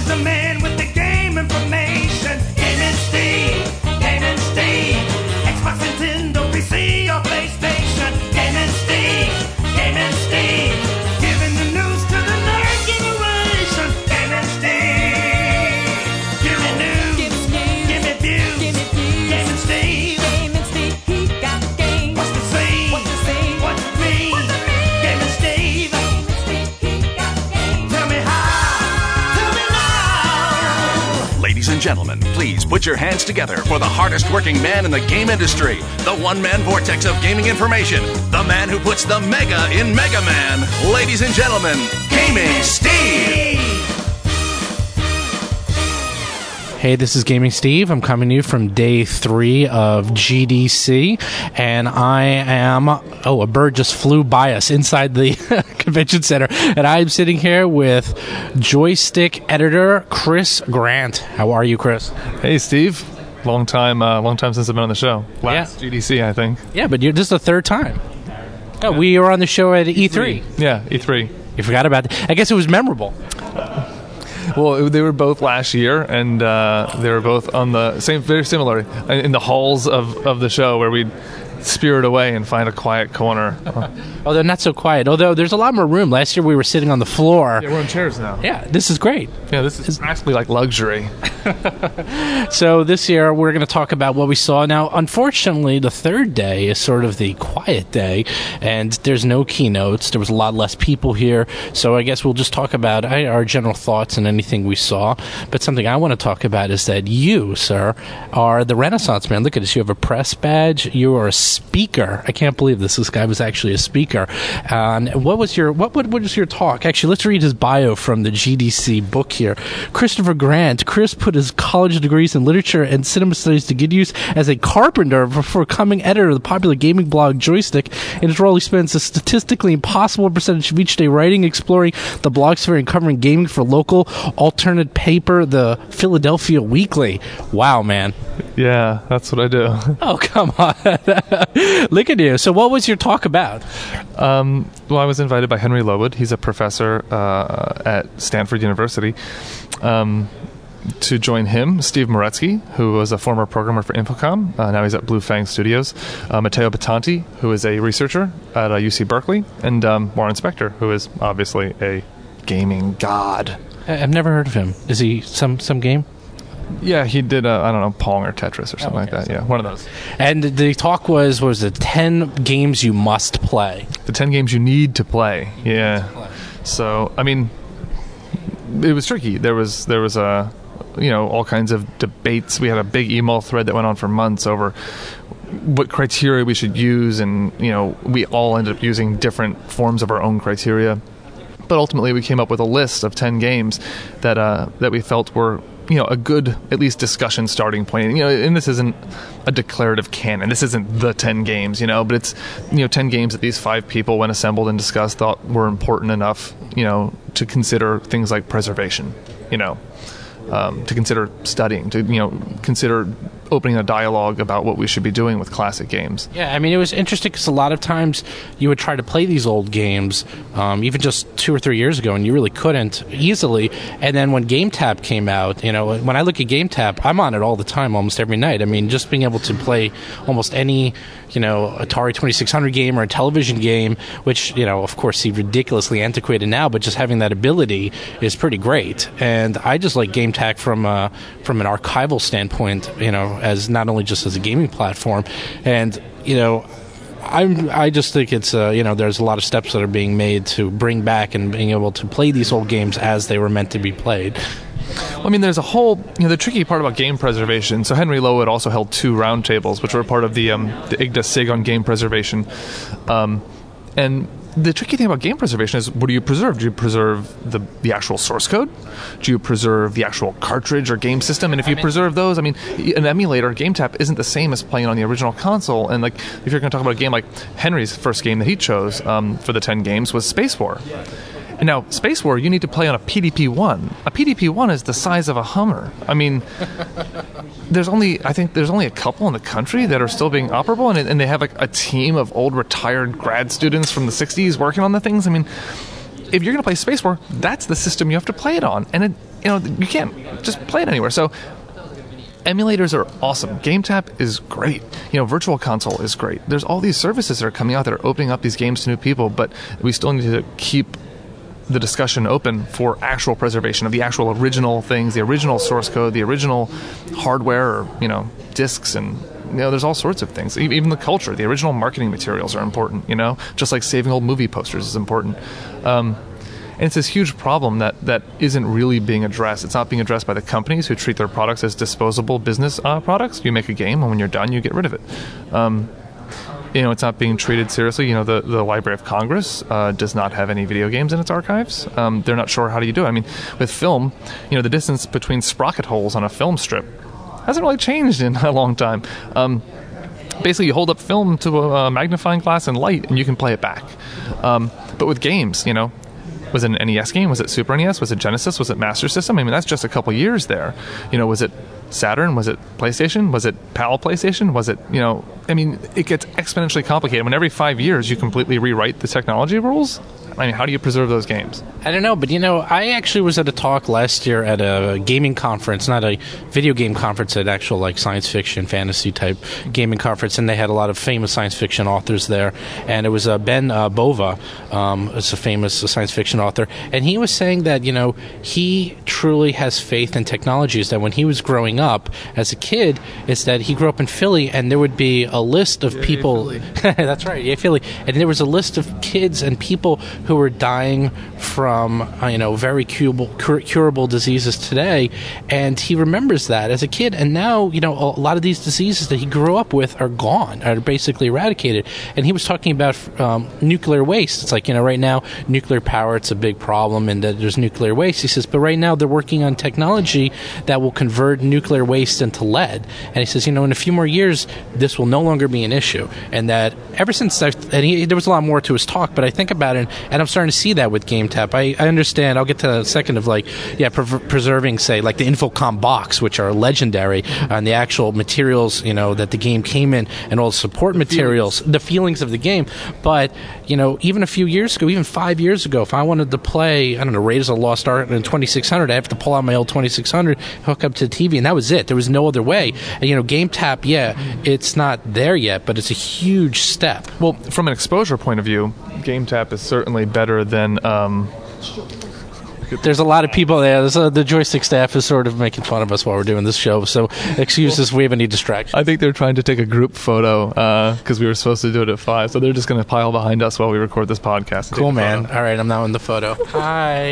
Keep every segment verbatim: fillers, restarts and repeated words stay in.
the man with the game information. Gaming Steve, Gaming Steve. Xbox, Nintendo, P C, or PlayStation. Gaming Steve, Gaming Steve. Giving the news to the nerd generation. Gaming Steve. Give me news, give me views. Gaming Steve. Gaming Steve, he got games. What's to say? What's to say? What's to mean? What's to mean? Gaming Steve. Gaming Steve, he got games. Tell me how. Tell me now. Ladies and gentlemen, please put your hands together for the hardest working man in the game industry, the one-man vortex of gaming information, the man who puts the mega in Mega Man. Ladies and gentlemen, Gaming Steve! Hey, this is Gaming Steve. I'm coming to you from day three of G D C, and I am... Oh, a bird just flew by us inside the convention center, and I'm sitting here with joystick editor Chris Grant. How are you, Chris? Hey, Steve. Long time, uh, long time since I've been on the show. Last Yeah. G D C, I think. Yeah, but you're, this is the third time. Oh, we were on the show at E three. Yeah, E three. You forgot about that. I guess it was memorable. Well, they were both last year, and uh, they were both on the same, very similar, in the halls of, of the show where we'd spirit away and find a quiet corner. Although not so quiet. Although there's a lot more room. Last year we were sitting on the floor. Yeah, we're on chairs now. Yeah, this is great. Yeah, this is practically like luxury. So this year we're going to talk about what we saw. Now, unfortunately, the third day is sort of the quiet day, and there's no keynotes. There was a lot less people here, so I guess we'll just talk about uh, our general thoughts and anything we saw. But something I want to talk about is that you, sir, are the Renaissance man. Look at this. You have a press badge. You are a speaker. I can't believe this. This guy was actually a speaker. Uh, and what was your what, what what was your talk? Actually, let's read his bio from the G D C book here. Christopher Grant. Chris put his college degrees in literature and cinema studies to good use as a carpenter before becoming editor of the popular gaming blog Joystick. In his role, he spends a statistically impossible percentage of each day writing, exploring the blog sphere, and covering gaming for local alternate paper, the Philadelphia Weekly. Wow, man. Yeah, that's what I do. Oh, come on. Look at you. So what was your talk about? Um, well, I was invited by Henry Lowood. He's a professor uh, at Stanford University. Um, to join him, Steve Moretsky, who was a former programmer for Infocom. Uh, now he's at Blue Fang Studios. Uh, Matteo Batanti, who is a researcher at uh, U C Berkeley. And um, Warren Spector, who is obviously a gaming god. I've never heard of him. Is he some, some game? Yeah, he did, uh, I don't know, Pong or Tetris or something Oh, okay, like that. so- Yeah, one of those. And the talk was, was it ten games you must play? The ten games you need to play. Yeah. So, I mean, it was tricky. There was, there was a, you know, all kinds of debates. We had a big email thread that went on for months over what criteria we should use, and, you know, we all ended up using different forms of our own criteria. But ultimately, we came up with a list of ten games that uh, that we felt were, you know, a good, at least, discussion starting point. You know, and this isn't a declarative canon. This isn't the ten games, you know, but it's, you know, ten games that these five people, when assembled and discussed, thought were important enough, you know, to consider things like preservation, you know, um, to consider studying, to, you know, consider opening a dialogue about what we should be doing with classic games. Yeah, I mean, it was interesting because a lot of times you would try to play these old games, um, even just two or three years ago, and you really couldn't easily. And then when GameTap came out, you know, when I look at GameTap, I'm on it all the time, almost every night. I mean, just being able to play almost any, you know, Atari twenty-six hundred game or a television game, which, you know, of course, seem ridiculously antiquated now, but just having that ability is pretty great. And I just like GameTap from uh, from an archival standpoint, you know, as not only just as a gaming platform. And, you know, I'm, I just think it's, uh, you know, there's a lot of steps that are being made to bring back and being able to play these old games as they were meant to be played. Well, I mean, there's a whole, you know, the tricky part about game preservation. So Henry Lowood also held two roundtables, which were part of the um, the I G D A SIG on game preservation. Um, and the tricky thing about game preservation is, what do you preserve? Do you preserve the the actual source code? Do you preserve the actual cartridge or game system? And if you preserve those, I mean, an emulator, GameTap, isn't the same as playing on the original console. And like, if you're going to talk about a game like Henry's first game that he chose um, for the ten games was Space War. And now, Space War, you need to play on a P D P one. A P D P one is the size of a Hummer. I mean, there's only, I think there's only a couple in the country that are still being operable, and, and they have like a team of old retired grad students from the sixties working on the things. I mean, if you're going to play Space War, that's the system you have to play it on. And it, you know, you can't just play it anywhere. So emulators are awesome. GameTap is great. You know, Virtual Console is great. There's all these services that are coming out that are opening up these games to new people, but we still need to keep the discussion open for actual preservation of the actual original things, the original source code, the original hardware, or, you know, discs, and, you know, there's all sorts of things. E- Even the culture, the original marketing materials are important, you know, just like saving old movie posters is important. Um, And it's this huge problem that, that isn't really being addressed. It's not being addressed by the companies who treat their products as disposable business uh, products. You make a game, and when you're done, you get rid of it. Um, you know, it's not being treated seriously. You know, the, the Library of Congress uh, does not have any video games in its archives. Um, they're not sure how do you do it. I mean, with film, you know, the distance between sprocket holes on a film strip hasn't really changed in a long time. Um, basically, you hold up film to a magnifying glass and light, and you can play it back. Um, but with games, you know, was it an N E S game? Was it Super N E S? Was it Genesis? Was it Master System? I mean, that's just a couple years there. You know, was it Saturn? Was it PlayStation? Was it PAL PlayStation? Was it, you know, I mean, it gets exponentially complicated. When every five years you completely rewrite the technology rules, I mean, how do you preserve those games? I don't know, but you know, I actually was at a talk last year at a gaming conference, not a video game conference, an actual like science fiction, fantasy type gaming conference, and they had a lot of famous science fiction authors there. And it was uh, Ben uh, Bova, um, is a famous uh, science fiction author, and he was saying that, you know, he truly has faith in technologies. That when he was growing up as a kid, is that he grew up in Philly, and there would be a list of Yeah, people. That's right, yeah, Philly, and there was a list of kids and people who were dying from, uh, you know, very curable, cur- curable diseases today, and he remembers that as a kid. And now, you know, a lot of these diseases that he grew up with are gone, are basically eradicated. And he was talking about um, nuclear waste. It's like, you know, right now, nuclear power, it's a big problem, and that there's nuclear waste. He says, but right now they're working on technology that will convert nuclear waste into lead. And he says, you know, in a few more years, this will no longer be an issue. And that ever since, I've, and he, there was a lot more to his talk, but I think about it, and I'm starting to see that with GameTap. I, I understand. I'll get to a second of like, yeah, pre- preserving, say, like the Infocom box, which are legendary, and the actual materials, you know, that the game came in, and all the support the materials, feelings. the feelings of the game. But, you know, even a few years ago, even five years ago, if I wanted to play, I don't know, Raiders of the Lost Ark in twenty-six hundred, I have to pull out my old twenty-six hundred, hook up to the T V, and that was it. There was no other way. And, you know, GameTap, yeah, it's not there yet, but it's a huge step. Well, from an exposure point of view, GameTap is certainly better than... Um, There's a lot of people there. There's, uh, the joystick staff is sort of making fun of us while we're doing this show, so excuse us if we have any distractions. I think they're trying to take a group photo because uh, we were supposed to do it at five, so they're just going to pile behind us while we record this podcast. Cool, man. All right, I'm now in the photo. Hi.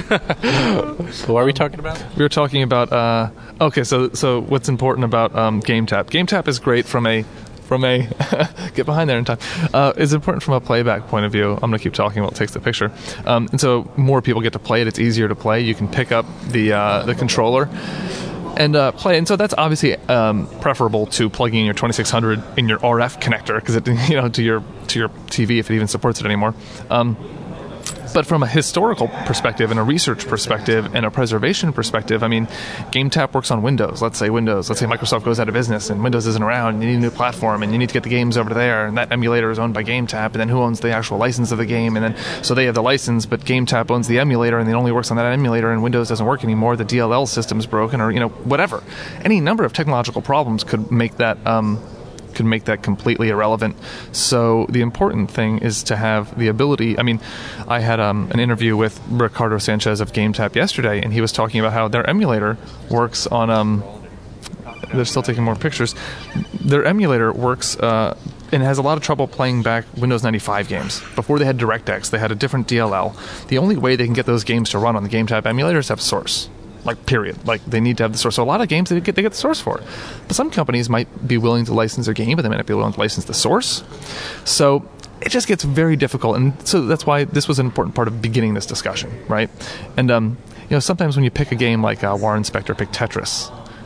What are we talking about? We were talking about... Uh, okay, so so what's important about um, GameTap? GameTap is great from a... From a get behind there in time. Uh, it's important from a playback point of view. I'm going to keep talking while it takes the picture. Um, and so more people get to play it. It's easier to play. You can pick up the uh, the controller and uh, play. And so that's obviously um, preferable to plugging in your twenty-six hundred in your R F connector, because it, you know, to your to your T V, if it even supports it anymore. Um, But from a historical perspective and a research perspective and a preservation perspective, I mean, GameTap works on Windows. Let's say Windows. Let's say Microsoft goes out of business and Windows isn't around, and you need a new platform, and you need to get the games over there, and that emulator is owned by GameTap, and then who owns the actual license of the game? And then so they have the license, but GameTap owns the emulator, and it only works on that emulator, and Windows doesn't work anymore. The D L L system's broken, or, you know, whatever. Any number of technological problems could make that... Um, could make that completely irrelevant. So the important thing is to have the ability... I mean, I had um, an interview with Ricardo Sanchez of GameTap yesterday, and he was talking about how their emulator works on... Um, they're still taking more pictures. Their emulator works... Uh, and has a lot of trouble playing back Windows ninety-five games. Before they had DirectX, they had a different D L L. The only way they can get those games to run on the GameTap emulator is to have source. Like, period. Like, they need to have the source. So a lot of games, they get they get the source for it. But some companies might be willing to license their game, but they might not be willing to license the source. So it just gets very difficult. And so that's why this was an important part of beginning this discussion, right? And, um, you know, sometimes when you pick a game like uh, Warren Spector picked Tetris,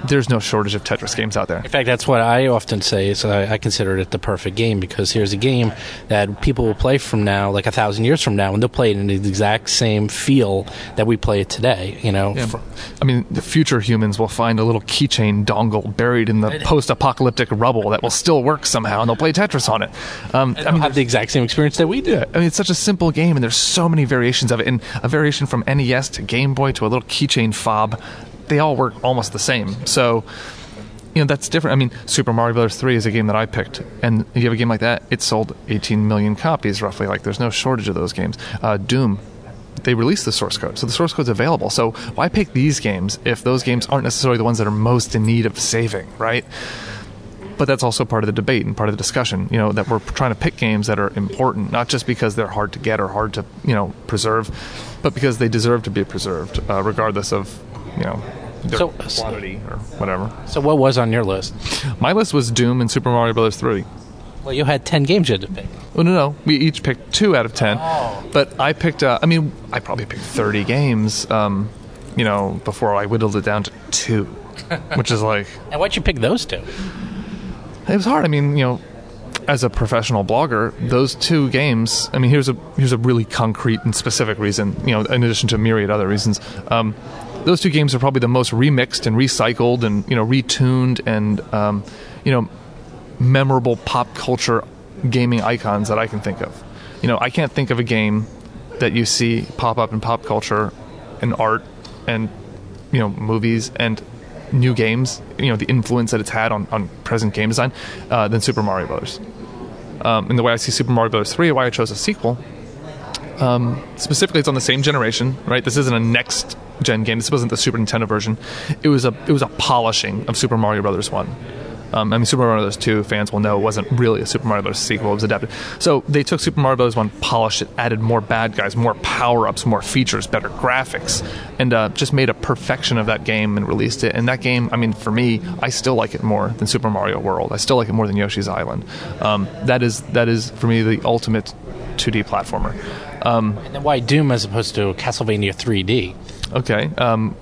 there's no shortage of Tetris games out there. In fact, that's what I often say is I, I consider it the perfect game because here's a game that people will play from now, like a thousand years from now, and they'll play it in the exact same feel that we play it today. You know, Yeah, I mean, the future humans will find a little keychain dongle buried in the post-apocalyptic rubble that will still work somehow, and they'll play Tetris on it. Um, I mean, have the exact same experience that we do. Yeah, I mean, it's such a simple game, and there's so many variations of it. And a variation from N E S to Game Boy to a little keychain fob, they all work almost the same. So, you know, that's different. I mean, Super Mario Brothers three is a game that I picked, and you have a game like that, it sold eighteen million copies roughly. Like, there's no shortage of those games. Uh, Doom, they released the source code, so the source code's available. So why pick these games if those games aren't necessarily the ones that are most in need of saving, right? But that's also part of the debate and part of the discussion, you know, that we're trying to pick games that are important, not just because they're hard to get or hard to, you know, preserve, but because they deserve to be preserved, uh, regardless of, you know, their So- quantity or whatever. So what was on your list? My list was Doom and Super Mario Brothers three. Well, you had ten games you had to pick. Oh, no, no. We each picked two out of ten. But I picked, uh, I mean, I probably picked thirty games, um, you know, before I whittled it down to two, which is like... And why'd you pick those two? It was hard. I mean, you know, as a professional blogger, those two games, I mean, here's a here's a really concrete and specific reason, you know, in addition to a myriad other reasons. Um, those two games are probably the most remixed and recycled and, you know, retuned and, um, you know, memorable pop culture gaming icons that I can think of. You know, I can't think of a game that you see pop up in pop culture and art and, you know, movies and new games, you know, the influence that it's had on, on present game design, uh, than Super Mario Brothers. Um, and the way I see Super Mario Brothers three, why I chose a sequel, um, specifically it's on the same generation, right? This isn't a next gen game. This wasn't the Super Nintendo version. It was a it was a polishing of Super Mario Brothers one. Um, I mean, Super Mario Brothers two, fans will know, wasn't really a Super Mario Brothers sequel. It was adapted. So they took Super Mario Brothers one, polished it, added more bad guys, more power-ups, more features, better graphics, and uh, just made a perfection of that game and released it. And that game, I mean, for me, I still like it more than Super Mario World. I still like it more than Yoshi's Island. Um, that is, that is, for me, the ultimate two D platformer. Um, And then why Doom as opposed to Castlevania three D? okay. Um,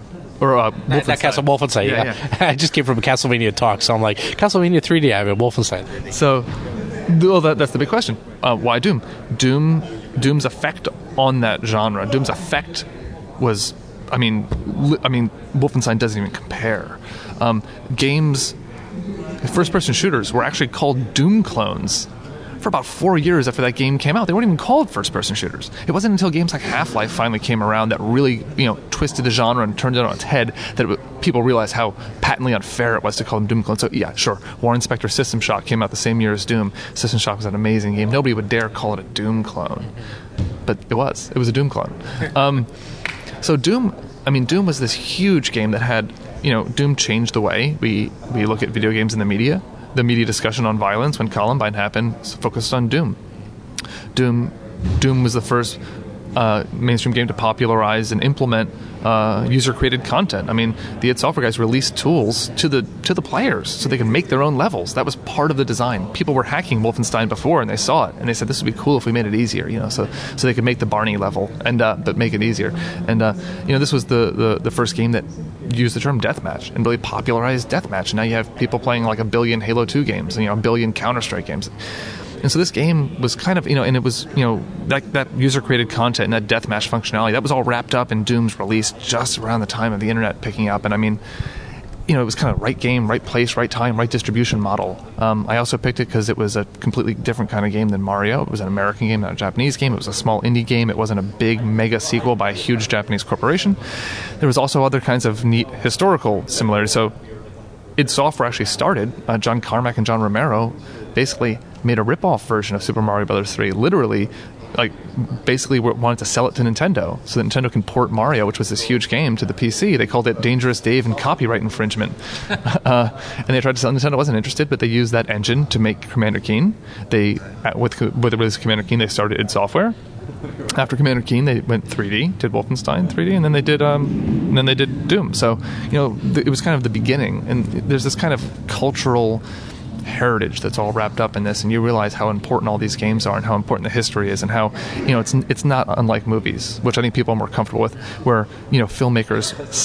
Or uh, That, that Castle Wolfenstein. Yeah, Yeah, I just came from a Castlevania talk, so I'm like, Castlevania three D, I have a Wolfenstein three D. So, well, that, that's the big question. Uh, why Doom? Doom, Doom's effect on that genre. Doom's effect was, I mean, li- I mean, Wolfenstein doesn't even compare. Um, games, first-person shooters were actually called Doom clones for about four years after that game came out. They weren't even called first-person shooters. It wasn't until games like Half-Life finally came around that really, you know, twisted the genre and turned it on its head that it, w- people realized how patently unfair it was to call them Doom clones. So, yeah, sure, Warren Spector System Shock came out the same year as Doom. System Shock was an amazing game. Nobody would dare call it a Doom clone. But it was. It was a Doom clone. Um, so Doom, I mean, Doom was this huge game that had, you know, Doom changed the way we, we look at video games in the media. The media discussion on violence when Columbine happened focused on Doom. Doom, Doom was the first uh, mainstream game to popularize and implement uh, user-created content. I mean, the id Software guys released tools to the to the players so they could make their own levels. That was part of the design. People were hacking Wolfenstein before, and they saw it, and they said this would be cool if we made it easier, you know, so so they could make the Barney level and uh, but make it easier. And uh, you know, this was the, the the first game that used the term deathmatch and really popularized deathmatch. And now you have people playing like a billion Halo two games, and you know, a billion Counter-Strike games. And so this game was kind of, you know, and it was, you know, that, that user-created content and that deathmatch functionality, that was all wrapped up in Doom's release just around the time of the internet picking up. And I mean, you know, it was kind of right game, right place, right time, right distribution model. Um, I also picked it because it was a completely different kind of game than Mario. It was an American game, not a Japanese game. It was a small indie game. It wasn't a big mega sequel by a huge Japanese corporation. There was also other kinds of neat historical similarities. So id Software actually started, uh, John Carmack and John Romero basically made a rip-off version of Super Mario Brothers three, literally, like, basically wanted to sell it to Nintendo so that Nintendo can port Mario, which was this huge game, to the P C. They called it Dangerous Dave and copyright infringement. uh, and they tried to sell. Nintendo wasn't interested, but they used that engine to make Commander Keen. They, with, with the release of Commander Keen, they started id Software. After Commander Keen, they went three D, did Wolfenstein three D, and then they did, um, and then they did Doom. So, you know, th- it was kind of the beginning, and there's this kind of cultural heritage that's all wrapped up in this, and you realize how important all these games are and how important the history is, and how, you know, it's it's not unlike movies, which I think people are more comfortable with, where, you know, filmmakers cite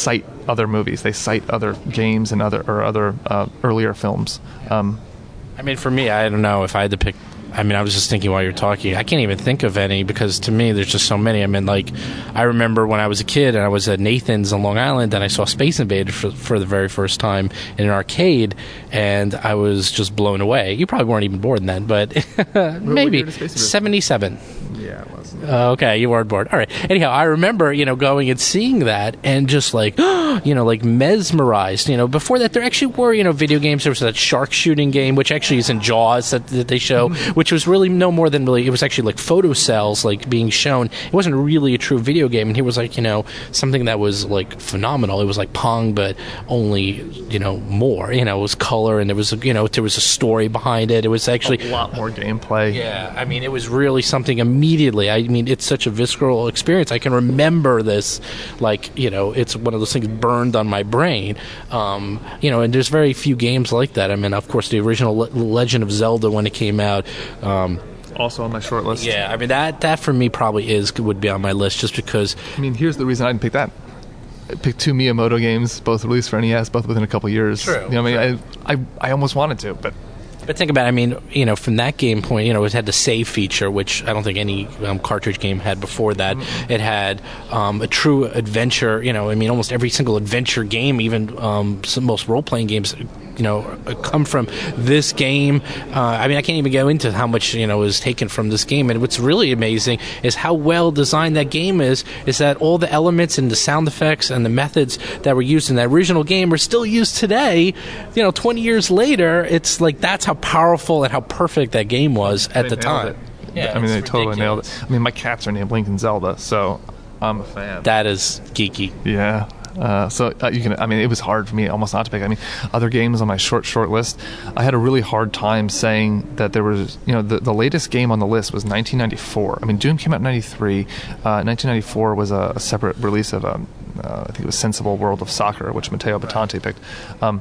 other movies. They cite other games and other or other uh, earlier films. Um, I mean, for me, I don't know if I had to pick. I mean, I was just thinking while you're talking, I can't even think of any because to me, there's just so many. I mean, like, I remember when I was a kid and I was at Nathan's on Long Island and I saw Space Invaders for, for the very first time in an arcade, and I was just blown away. You probably weren't even born then, but maybe year did Space Invaders? seventy-seven. yeah, it was. Uh, okay, you weren't bored. All right. Anyhow, I remember, you know, going and seeing that and just like, you know, like mesmerized. You know, before that, there actually were, you know, video games. There was that shark shooting game, which actually is in Jaws that, that they show, which was really no more than really, it was actually like photo cells like being shown. It wasn't really a true video game. And here was like, you know, something that was like phenomenal. It was like Pong, but only, you know, more. You know, it was color and there was, you know, there was a story behind it. It was actually A lot more gameplay. Yeah, I mean, it was really something immediately. I mean, it's such a visceral experience. I can remember this, like, you know, it's one of those things burned on my brain. Um, you know, and there's very few games like that. I mean, of course, the original Le- Legend of Zelda when it came out. Um, Also on my short list. yeah, I mean, that, that for me probably is would be on my list just because. I mean, here's the reason I didn't pick that. I picked two Miyamoto games, both released for N E S, both within a couple years. True, You know, I mean, I, I I almost wanted to, but But think about it, I mean, you know, from that game point, you know, it had the save feature, which I don't think any um, cartridge game had before that. Mm-hmm. It had um, a true adventure, you know, I mean, almost every single adventure game, even um, some, most role-playing games, you know, come from this game. Uh, I mean, I can't even go into how much, you know, is taken from this game. And what's really amazing is how well designed that game is, is that all the elements and the sound effects and the methods that were used in that original game are still used today. You know, twenty years later, it's like that's how powerful and how perfect that game was at they the nailed time. it. Yeah, I mean, they it's totally nailed ridiculous. it. I mean, my cats are named Link and Zelda, so I'm a fan. That is geeky. Yeah. Uh, so uh, you can. I mean, it was hard for me almost not to pick. I mean, other games on my short, short list. I had a really hard time saying that there was. You know, the the latest game on the list was nineteen ninety-four. I mean, Doom came out in ninety-three. Uh, nineteen ninety-four was a, a separate release of um, uh, I think it was Sensible World of Soccer, which Matteo Battante picked. Um,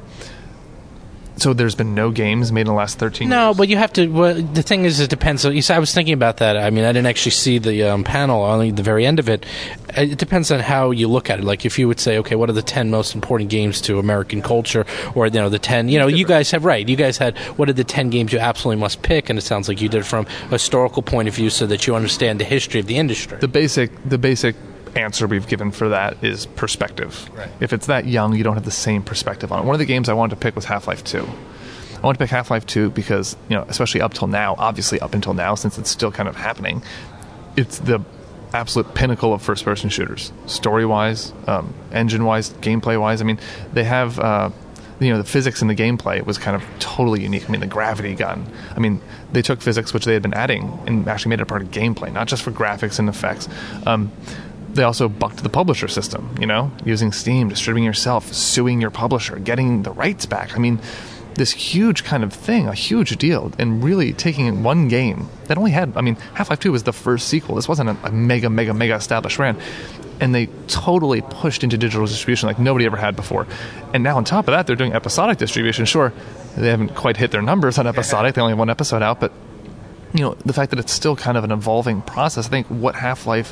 So there's been no games made in the last thirteen No, years? but you have to. Well, the thing is, it depends. So, you see, I was thinking about that. I mean, I didn't actually see the um, panel, only the very end of it. It depends on how you look at it. Like, if you would say, okay, what are the ten most important games to American culture, or you know, the ten. You know, you guys have right. You guys had what are the ten games you absolutely must pick, and it sounds like you did it from a historical point of view, so that you understand the history of the industry. The basic, the basic answer we've given for that is perspective. Right. If it's that young, you don't have the same perspective on it. One of the games I wanted to pick was Half-Life two. I wanted to pick Half-Life two because, you know, especially up till now, obviously up until now, since it's still kind of happening, it's the absolute pinnacle of first-person shooters, story-wise, um, engine-wise, gameplay-wise. I mean, they have, uh, you know, the physics in the gameplay was kind of totally unique. I mean, the gravity gun. I mean, they took physics, which they had been adding, and actually made it a part of gameplay, not just for graphics and effects. Um, They also bucked the publisher system, you know, using Steam, distributing yourself, suing your publisher, getting the rights back. I mean, this huge kind of thing, a huge deal, and really taking one game that only had, I mean, Half-Life two was the first sequel. This wasn't a, a mega, mega, mega established brand. And they totally pushed into digital distribution like nobody ever had before. And now on top of that, they're doing episodic distribution. Sure, they haven't quite hit their numbers on episodic. They only have one episode out. But, you know, the fact that it's still kind of an evolving process, I think what Half-Life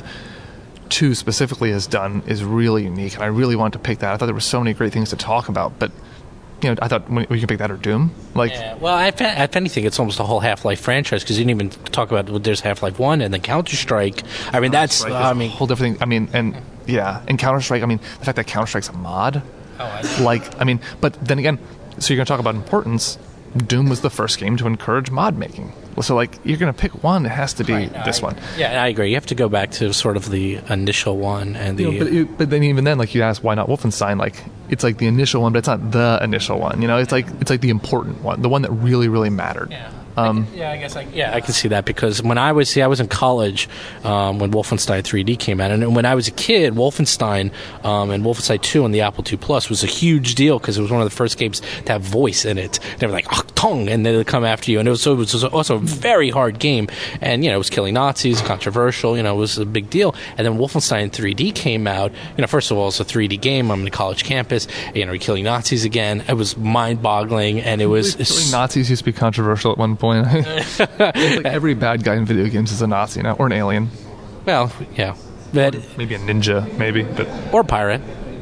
two specifically has done is really unique, and I really wanted to pick that. I thought there were so many great things to talk about, but you know, I thought we we can pick that or Doom. Like, Yeah, well, if, if anything, it's almost a whole Half-Life franchise because you didn't even talk about well, there's Half-Life one and then Counter-Strike. I mean, that's Strike is I a mean, whole different thing. I mean, and yeah, and Counter Strike. I mean, the fact that Counter Strike's a mod, oh, I like, I mean, but then again, so you're going to talk about importance. Doom was the first game to encourage mod making. So, like, you're going to pick one, it has to be Right, no, this I- one. Yeah, I agree. You have to go back to sort of the initial one and the. You know, but, you, but then even then, like, you ask why not Wolfenstein? Like, it's like the initial one, but it's not the initial one. You know, it's like it's like the important one, the one that really, really mattered. yeah. Um, yeah, I guess I, yeah, I can see that because when I was see, I was in college um, when Wolfenstein three D came out, and when I was a kid, Wolfenstein um, and Wolfenstein two on the Apple two Plus was a huge deal because it was one of the first games to have voice in it. They were like Achtung, and they would come after you, and it was, so it was also a very hard game, and you know it was killing Nazis, controversial, you know it was a big deal. And then Wolfenstein three D came out. You know, first of all, it's a three D game. I'm in a college campus. You know, you're killing Nazis again. It was mind-boggling, and it was. Killing Nazis used to be controversial at one point. It's like every bad guy in video games is a Nazi now, or an alien. Well, yeah, but Maybe a ninja, maybe, but or pirate.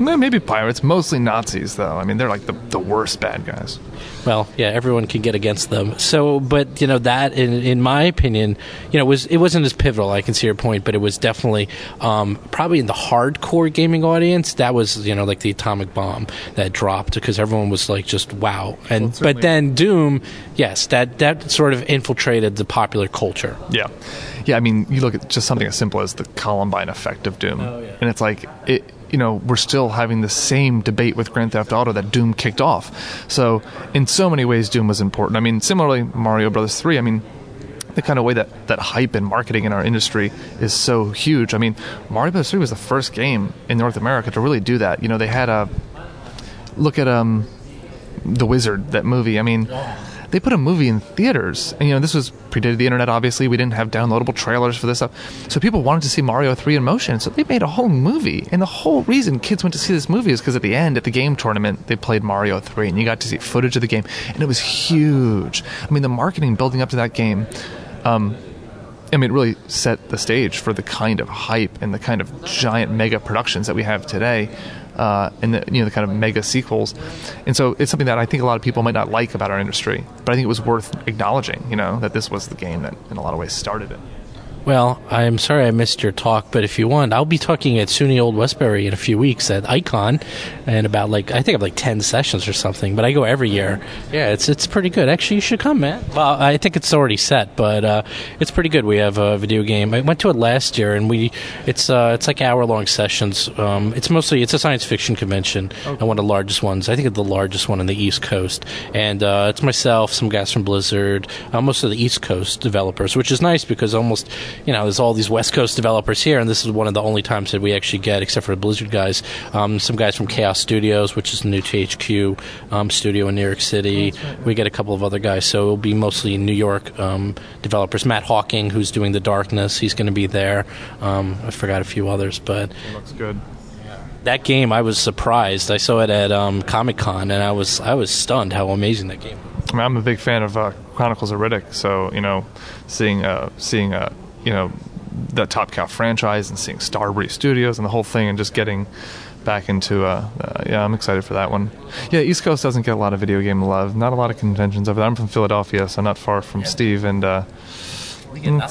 Maybe pirates, mostly Nazis, though. I mean, they're like the, the worst bad guys. Well, yeah, everyone can get against them. So, but you know that, in in my opinion, you know, was it wasn't as pivotal. I can see your point, but it was definitely um, probably in the hardcore gaming audience. That was, you know, like the atomic bomb that dropped because everyone was like just wow. And well, but then Doom, yes, that that sort of infiltrated the popular culture. Yeah, yeah. I mean, you look at just something as simple as the Columbine effect of Doom, Oh, yeah. and it's like it. You know, we're still having the same debate with Grand Theft Auto that Doom kicked off. So, in so many ways, Doom was important. I mean, similarly, Mario Brothers three, I mean, the kind of way that, that hype and marketing in our industry is so huge. I mean, Mario Brothers three was the first game in North America to really do that. You know, they had a... Look at um, The Wizard, that movie. I mean... They put a movie in theaters, and you know this was predated the internet. Obviously, we didn't have downloadable trailers for this stuff, so people wanted to see Mario three in motion. So they made a whole movie, and the whole reason kids went to see this movie is because at the end, at the game tournament, they played Mario three, and you got to see footage of the game, and it was huge. I mean, the marketing building up to that game, um, I mean, it really set the stage for the kind of hype and the kind of giant mega productions that we have today. Uh, and the, you know the kind of mega sequels, and so it's something that I think a lot of people might not like about our industry, but I think it was worth acknowledging. You know that this was the game that, in a lot of ways, started it. Well, I'm sorry I missed your talk, but if you want, I'll be talking at SUNY Old Westbury in a few weeks at Icon, and about like I think I have like ten sessions or something. But I go every year. Yeah, it's it's pretty good. Actually, you should come, man. Well, I think it's already set, but uh, it's pretty good. We have a video game. I went to it last year, and we it's uh, it's like hour long sessions. Um, it's mostly it's a science fiction convention, okay. And one of the largest ones. I think it's the largest one on the East Coast, and uh, it's myself, some guys from Blizzard, uh, most of the East Coast developers, which is nice because almost. You know, there's all these West Coast developers here, and this is one of the only times that we actually get, except for the Blizzard guys, um, some guys from Chaos Studios, which is the new T H Q um, studio in New York City. Oh, right. We get a couple of other guys, so it'll be mostly New York um, developers. Matt Hawking, who's doing The Darkness, he's going to be there. Um, I forgot a few others, but... It looks good. That game, I was surprised. I saw it at um, Comic-Con, and I was I was stunned how amazing that game was. I mean, I'm a big fan of uh, Chronicles of Riddick, so, you know, seeing... Uh, seeing uh, you know, the Top Cow franchise and seeing Starbreeze Studios and the whole thing and just getting back into, uh, uh, yeah, I'm excited for that one. Yeah, East Coast doesn't get a lot of video game love. Not a lot of conventions over there. I'm from Philadelphia, so not far from Steve, and, uh, I mean,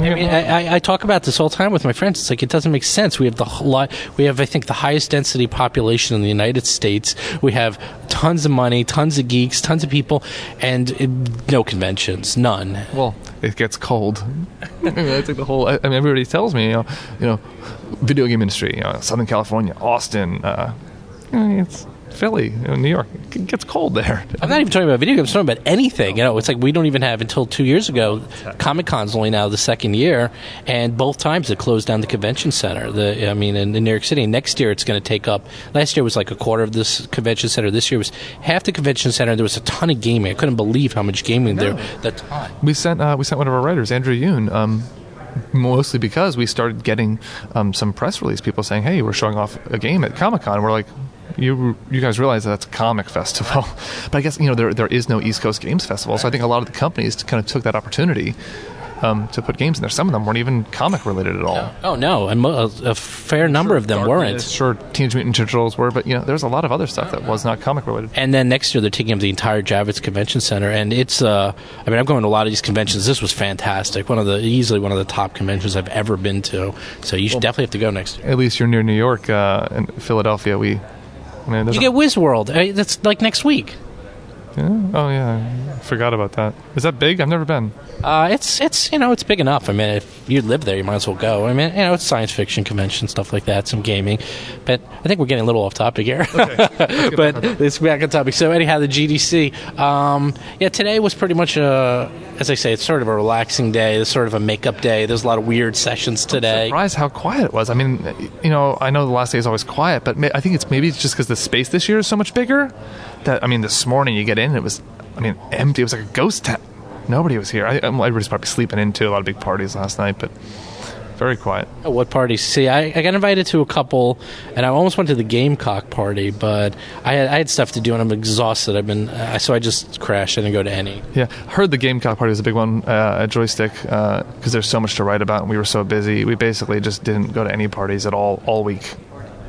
I, I, I talk about this all the time with my friends. It's like it doesn't make sense. We have the lot. We have, I think, the highest density population in the United States. We have tons of money, tons of geeks, tons of people, and it, no conventions, none. Well, it gets cold. I mean, that's like the whole. I mean, everybody tells me, you know, you know, video game industry, you know, Southern California, Austin. Uh, I mean, it's. Philly, you know, New York, it gets cold there. I'm not even talking about video games. I'm talking about anything. You know, it's like we don't even have until two years ago. Comic-Con's only now the second year, and both times it closed down the convention center. The I mean, in, in New York City. Next year it's going to take up. Last year was like a quarter of this convention center. This year was half the convention center. There was a ton of gaming. I couldn't believe how much gaming there. That ton. We sent uh, we sent one of our writers, Andrew Yoon. Um, mostly because we started getting um, some press release people saying, "Hey, we're showing off a game at Comic-Con." We're like. You you guys realize that that's a comic festival, but I guess you know there there is no East Coast Games Festival, so I think a lot of the companies kind of took that opportunity um, to put games in there. Some of them weren't even comic related at all. Oh no, and mo- a, a fair number sure, of them Dark weren't. Knight, sure, Teenage Mutant Ninja Turtles were, but you know there's a lot of other stuff that was not comic related. And then next year they're taking up the entire Javits Convention Center, and it's uh, I mean I'm going to a lot of these conventions. This was fantastic. One of the easily one of the top conventions I've ever been to. So you should well, definitely have to go next year. At least you're near New York uh, and Philadelphia. We. I mean, you get WizWorld. Uh, that's like next week. Yeah? Oh yeah, I forgot about that. Is that big? I've never been. Uh, it's it's you know it's big enough. I mean, if you live there, you might as well go. I mean, you know, it's science fiction convention stuff like that, some gaming. But I think we're getting a little off topic here. Okay. But let's back on topic. So anyhow, the G D C. Um, yeah, today was pretty much a, as I say, it's sort of a relaxing day. It's sort of a makeup day. There's a lot of weird sessions today. I'm surprised how quiet it was. I mean, you know, I know the last day is always quiet, but I think it's maybe it's just because the space this year is so much bigger. That I mean, this morning you get in, it was, I mean, empty. It was like a ghost town. Nobody was here. I, everybody's probably sleeping in too. A lot of big parties last night, but very quiet. Oh, what parties? See, I, I got invited to a couple, and I almost went to the Gamecock party, but I had, I had stuff to do, and I'm exhausted. I've been uh, so I just crashed. I didn't go to any. Yeah, heard the Gamecock party was a big one uh, at Joystick because uh, there's so much to write about, and we were so busy. We basically just didn't go to any parties at all all week.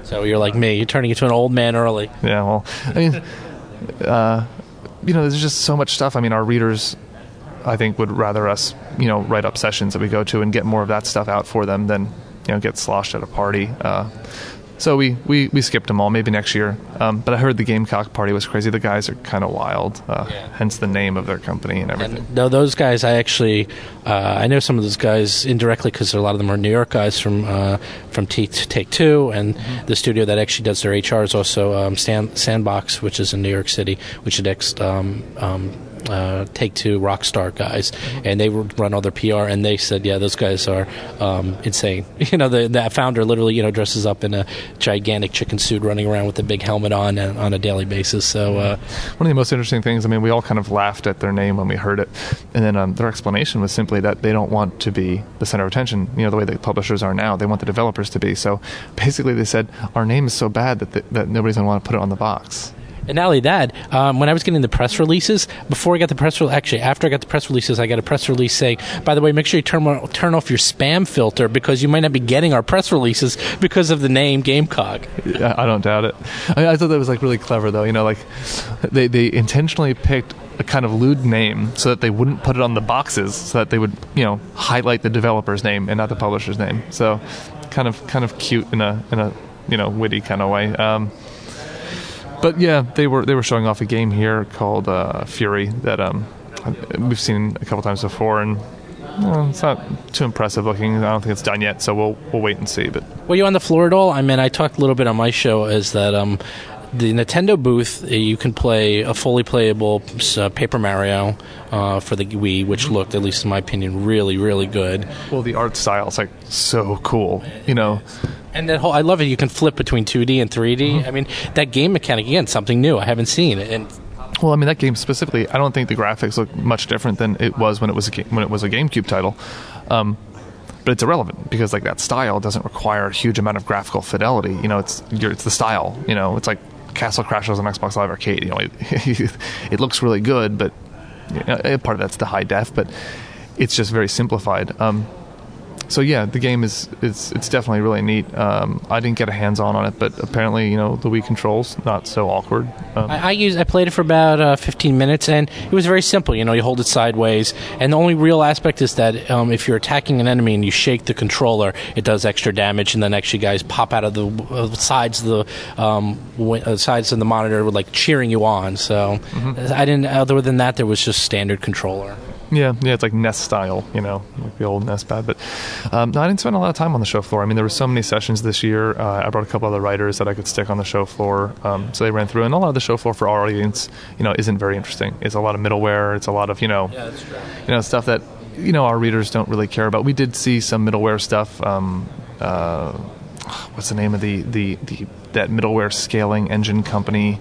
So you're like me. You're turning into an old man early. Yeah, well, I mean, uh, you know, there's just so much stuff. I mean, our readers, I think, would rather us, you know, write up sessions that we go to and get more of that stuff out for them than, you know, get sloshed at a party. Uh, so we, we, we skipped them all, maybe next year. Um, but I heard the Gamecock party was crazy. The guys are kind of wild, uh, Yeah. hence the name of their company and everything. And no, those guys, I actually, uh, I know some of those guys indirectly because a lot of them are New York guys from uh, from T- Take Two, and Mm-hmm. the studio that actually does their H R is also um, Sand- Sandbox, which is in New York City, which is next um, um, uh, Take Two Rockstar guys, and they would run all their P R, and they said, yeah, those guys are um, insane. You know, the, that founder literally, you know, dresses up in a gigantic chicken suit, running around with a big helmet on uh, on a daily basis. So uh, One of the most interesting things, I mean, we all kind of laughed at their name when we heard it, and then um, their explanation was simply that they don't want to be the center of attention, you know, the way the publishers are now. They want the developers to be. So basically they said, our name is so bad that, the, that nobody's going to want to put it on the box. And not only that, um, when I was getting the press releases, before I got the press release, actually, after I got the press releases, I got a press release saying, by the way, make sure you turn, turn off your spam filter because you might not be getting our press releases because of the name Gamecock. Yeah, I don't doubt it. I, I thought that was like really clever, though. You know, like they, they intentionally picked a kind of lewd name so that they wouldn't put it on the boxes, so that they would, you know, highlight the developer's name and not the publisher's name. So kind of kind of cute in a in a you know witty kind of way. Um, But yeah, they were they were showing off a game here called uh, Fury that um, we've seen a couple times before, and well, it's not too impressive looking. I don't think it's done yet, so we'll we'll wait and see. But Were you on the floor at all? I mean, I talked a little bit on my show is that um, the Nintendo booth, uh, you can play a fully playable uh, Paper Mario uh, for the Wii, which looked, at least in my opinion, really, really good. well, the art style is like so cool, you know. And that whole, I love it. You can flip between two D and three D. I mean, that game mechanic, again, something new. I haven't seen it. And Well, I mean that game specifically, I don't think the graphics look much different than it was when it was a, ga- when it was a GameCube title. Um, but it's irrelevant because like that style doesn't require a huge amount of graphical fidelity. You know, it's you're, it's the style. You know, it's like Castle Crashers on Xbox Live Arcade. You know, it, it looks really good, but you know, part of that's the high def, but it's just very simplified. Um, So yeah, the game is it's it's definitely really neat. Um, I didn't get a hands-on on it, but apparently, you know, the Wii controls not so awkward. Um, I, I used, I played it for about uh, fifteen minutes, and it was very simple. You know, you hold it sideways, and the only real aspect is that um, if you're attacking an enemy and you shake the controller, it does extra damage, and then actually guys pop out of the uh, sides of the um, w- uh, sides of the monitor, with, like cheering you on. So I didn't. Other than that, there was just standard controller. Yeah, yeah, it's like N E S style, you know, like the old N E S pad. But um, no, I didn't spend a lot of time on the show floor. I mean, there were so many sessions this year. Uh, I brought a couple other writers that I could stick on the show floor, um, so they ran through. And a lot of the show floor for our audience, you know, isn't very interesting. It's a lot of middleware. It's a lot of, you know, Yeah, that's true. you know, stuff that you know our readers don't really care about. We did see some middleware stuff. Um, uh, what's the name of the, the, the that middleware scaling engine company?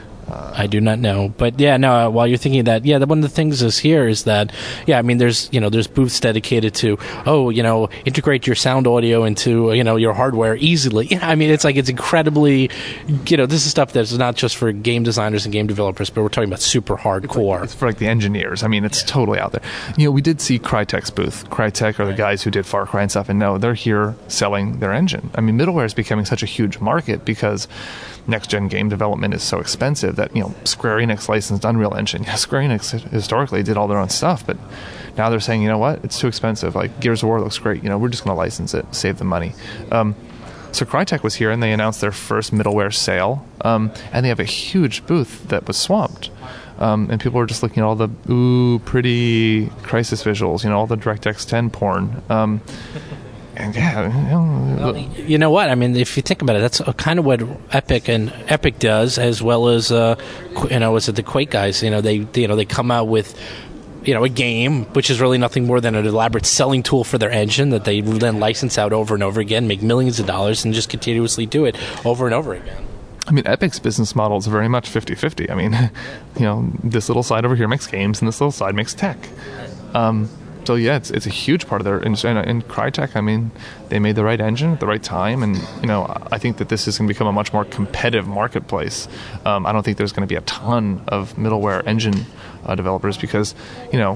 I do not know, but yeah, no. Uh, while you're thinking of that, yeah, the, one of the things is here is that, yeah, I mean, there's you know, there's booths dedicated to, oh, you know, integrate your sound audio into you know your hardware easily. Yeah, I mean, it's like it's incredibly, you know, this is stuff that's not just for game designers and game developers, but we're talking about super hardcore. It's for like the engineers. I mean, it's totally out there. You know, we did see Crytek's booth. Crytek are the guys who did Far Cry and stuff, and no, they're here selling their engine. I mean, middleware is becoming such a huge market because next-gen game development is so expensive that, you know, Square Enix licensed Unreal Engine. Yeah, Square Enix historically did all their own stuff, but now they're saying, you know what, it's too expensive. Like, Gears of War looks great. You know, we're just going to license it, save the money. Um, so Crytek was here, and they announced their first middleware sale, um, and they have a huge booth that was swamped. Um, and people were just looking at all the, ooh, pretty Crysis visuals, you know, all the DirectX ten porn. Um, and yeah, you know, Well, you know what? I mean, if you think about it, that's kind of what Epic and Epic does, as well as uh, Qu- you know, was it the Quake guys? You know, they they, you know they come out with you know a game which is really nothing more than an elaborate selling tool for their engine that they then license out over and over again, make millions of dollars, and just continuously do it over and over again. I mean, Epic's business model is very much fifty-fifty. I mean, you know, this little side over here makes games, and this little side makes tech. Um, so yeah, it's it's a huge part of their industry. And in Crytek, I mean, they made the right engine at the right time, and you know, I think that this is going to become a much more competitive marketplace. Um, I don't think there's going to be a ton of middleware engine uh, developers because, you know,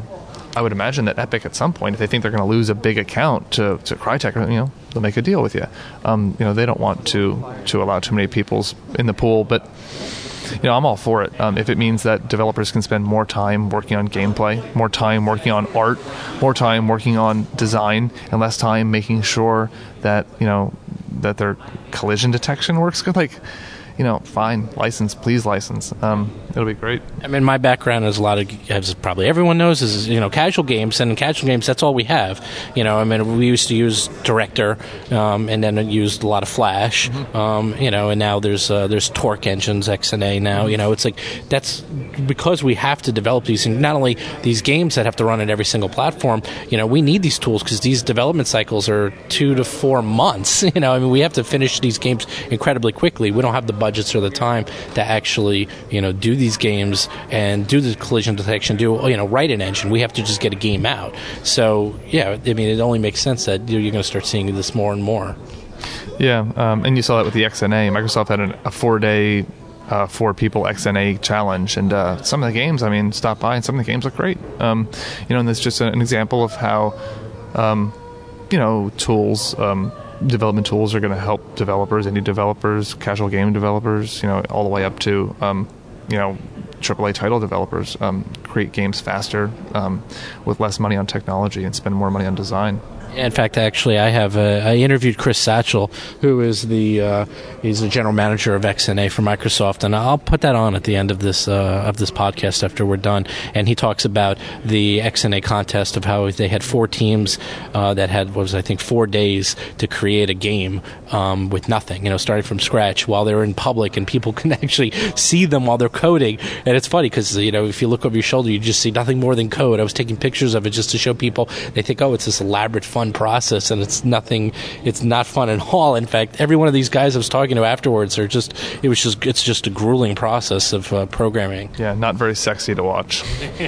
I would imagine that Epic at some point, if they think they're going to lose a big account to, to Crytek, you know, they'll make a deal with you. Um, you know, they don't want to to allow too many people's in the pool, but you know, I'm all for it. Um, if it means that developers can spend more time working on gameplay, more time working on art, more time working on design, and less time making sure that, you know, that their collision detection works good, like, you know, fine, license, please license. Um, it'll be great. I mean, my background is a lot of, as probably everyone knows, is, you know, casual games, and in casual games, that's all we have. You know, I mean, we used to use Director, um, and then it used a lot of Flash, mm-hmm. um, you know, and now there's uh, there's Torque engines, X N A now. You know, it's like, that's because we have to develop these, and not only these games that have to run on every single platform. You know, we need these tools because these development cycles are two to four months. You know, I mean, we have to finish these games incredibly quickly. We don't have the budgets or the time to actually, you know, do these games and do the collision detection, do, you know, write an engine. We have to just get a game out. So, yeah, I mean, it only makes sense that you're going to start seeing this more and more. Yeah, um, and you saw that with the X N A. Microsoft had an, a four-day, uh, four-people X N A challenge, and uh, some of the games, I mean, stop by, and some of the games look great. Um, you know, and that's just an example of how, um, you know, tools... Um, development tools are going to help developers, indie developers, casual game developers, you know, all the way up to, um, you know, triple A title developers, um, create games faster, um, with less money on technology and spend more money on design. In fact, actually, I have uh, I interviewed Chris Satchel, who is the uh, he's the general manager of X N A for Microsoft, and I'll put that on at the end of this uh, of this podcast after we're done. And he talks about the X N A contest, of how they had four teams uh, that had what was I think four days to create a game um, with nothing, you know, starting from scratch while they're in public, and people can actually see them while they're coding. And it's funny because, you know, if you look over your shoulder, you just see nothing more than code. I was taking pictures of it just to show people. They think, oh, it's this elaborate, fun process, and it's nothing, it's not fun at all. In fact, every one of these guys I was talking to afterwards are just, it was just, it's just a grueling process of uh, programming. Yeah, not very sexy to watch.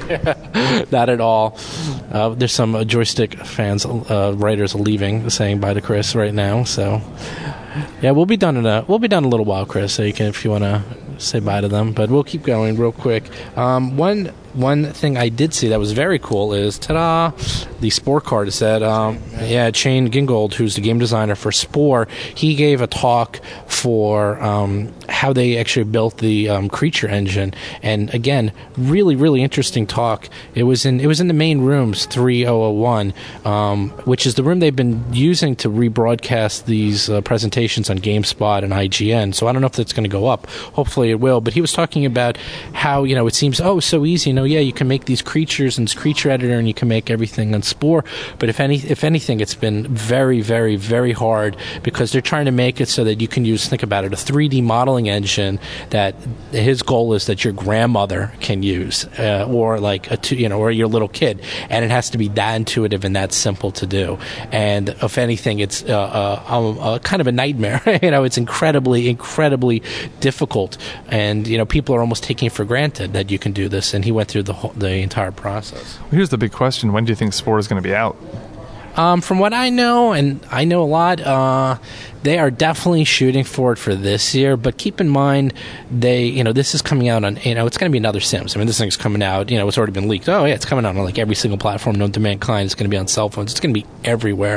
Not at all. Uh, there's some uh, joystick fans, uh, writers leaving, saying bye to Chris right now, so yeah, we'll be done in a, we'll be done in a little while, Chris, so you can, if you want to say bye to them, but we'll keep going real quick. Um, one One thing I did see that was very cool is, ta-da, the Spore card is that, um, yeah, Shane Gingold, who's the game designer for Spore, he gave a talk for um, how they actually built the um, Creature engine, and again, really, really interesting talk. It was in it was in the main rooms, three thousand one, um, which is the room they've been using to rebroadcast these uh, presentations on GameSpot and I G N, so I don't know if that's going to go up. Hopefully it will, but he was talking about how, you know, it seems, oh, so easy, you know, yeah, you can make these creatures in Creature Editor and you can make everything on Spore, but if any, if anything, it's been very, very, very hard because they're trying to make it so that you can use, think about it, a three D modeling engine that his goal is that your grandmother can use, uh, or like a two, you know, or your little kid, and it has to be that intuitive and that simple to do. And if anything, it's uh, uh, um, uh, kind of a nightmare. You know, it's incredibly, incredibly difficult, and you know, people are almost taking it for granted that you can do this. And he went through the whole, the entire process. Well, here's the big question: when do you think Spore is going to be out? Um, from what I know, and I know a lot, uh, they are definitely shooting for it for this year. But keep in mind, they, you know, this is coming out on, you know, it's going to be another Sims. I mean, this thing's coming out, you know, it's already been leaked. Oh yeah, it's coming out on like every single platform, known to mankind. It's going to be on cell phones. It's going to be everywhere.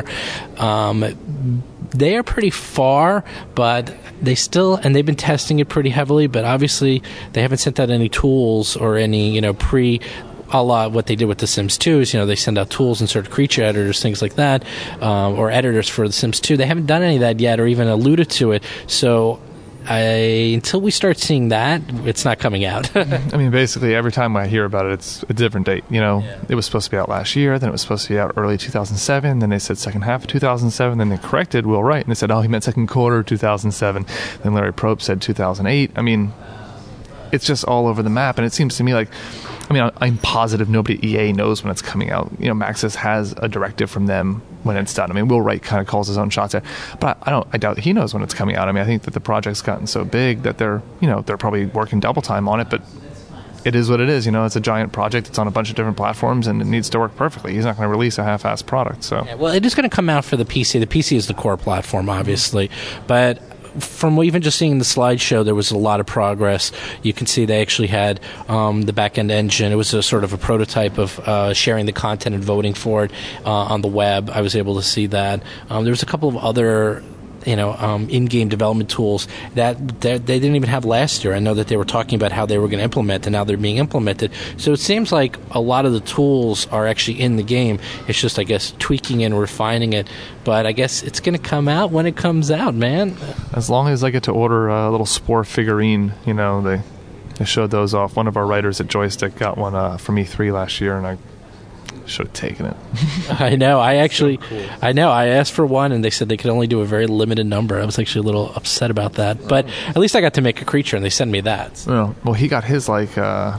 Um, they are pretty far, but they still, and they've been testing it pretty heavily. But obviously, they haven't sent out any tools or any, you know, pre. A lot what they did with The Sims two is, you know, they send out tools and sort of creature editors, things like that, um, or editors for The Sims two. They haven't done any of that yet or even alluded to it. So I, until we start seeing that, it's not coming out. I mean, basically, every time I hear about it, it's a different date. You know, yeah. It was supposed to be out last year, then it was supposed to be out early two thousand seven, then they said second half of two thousand seven, then they corrected Will Wright, and they said, oh, he meant second quarter of two thousand seven. Then Larry Probst said two thousand eight. I mean, it's just all over the map, and it seems to me like, I mean, I'm positive nobody at E A knows when it's coming out. You know, Maxis has a directive from them when it's done. I mean, Will Wright kind of calls his own shots there, but I don't. I doubt he knows when it's coming out. I mean, I think that the project's gotten so big that they're, you know, they're probably working double time on it. But it is what it is. You know, it's a giant project. It's on a bunch of different platforms, and it needs to work perfectly. He's not going to release a half-assed product. So, yeah, well, it is going to come out for the P C. The P C is the core platform, obviously, but from even just seeing the slideshow, there was a lot of progress. You can see they actually had um, the back-end engine. It was a sort of a prototype of uh, sharing the content and voting for it uh, on the web. I was able to see that. Um, there was a couple of other you know, um, in-game development tools that, that they didn't even have last year. I know that they were talking about how they were going to implement, and now they're being implemented. So it seems like a lot of the tools are actually in the game. It's just, I guess, tweaking and refining it. But I guess it's going to come out when it comes out, man. As long as I get to order a little Spore figurine, you know, they they showed those off. One of our writers at Joystick got one uh, from E three last year, and I should have taken it. I know. I actually, So cool. I know. I asked for one, and they said they could only do a very limited number. I was actually a little upset about that. But at least I got to make a creature, and they sent me that. Well, well, he got his like uh,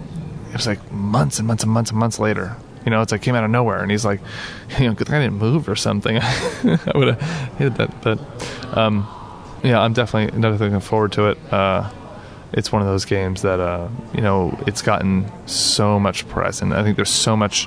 it was like months and months and months and months later. You know, it's like came out of nowhere, and he's like, you know, good thing I didn't move or something. I would have hated that, but um, yeah, I'm definitely definitely looking forward to it. Uh, it's one of those games that uh, you know, it's gotten so much press, and I think there's so much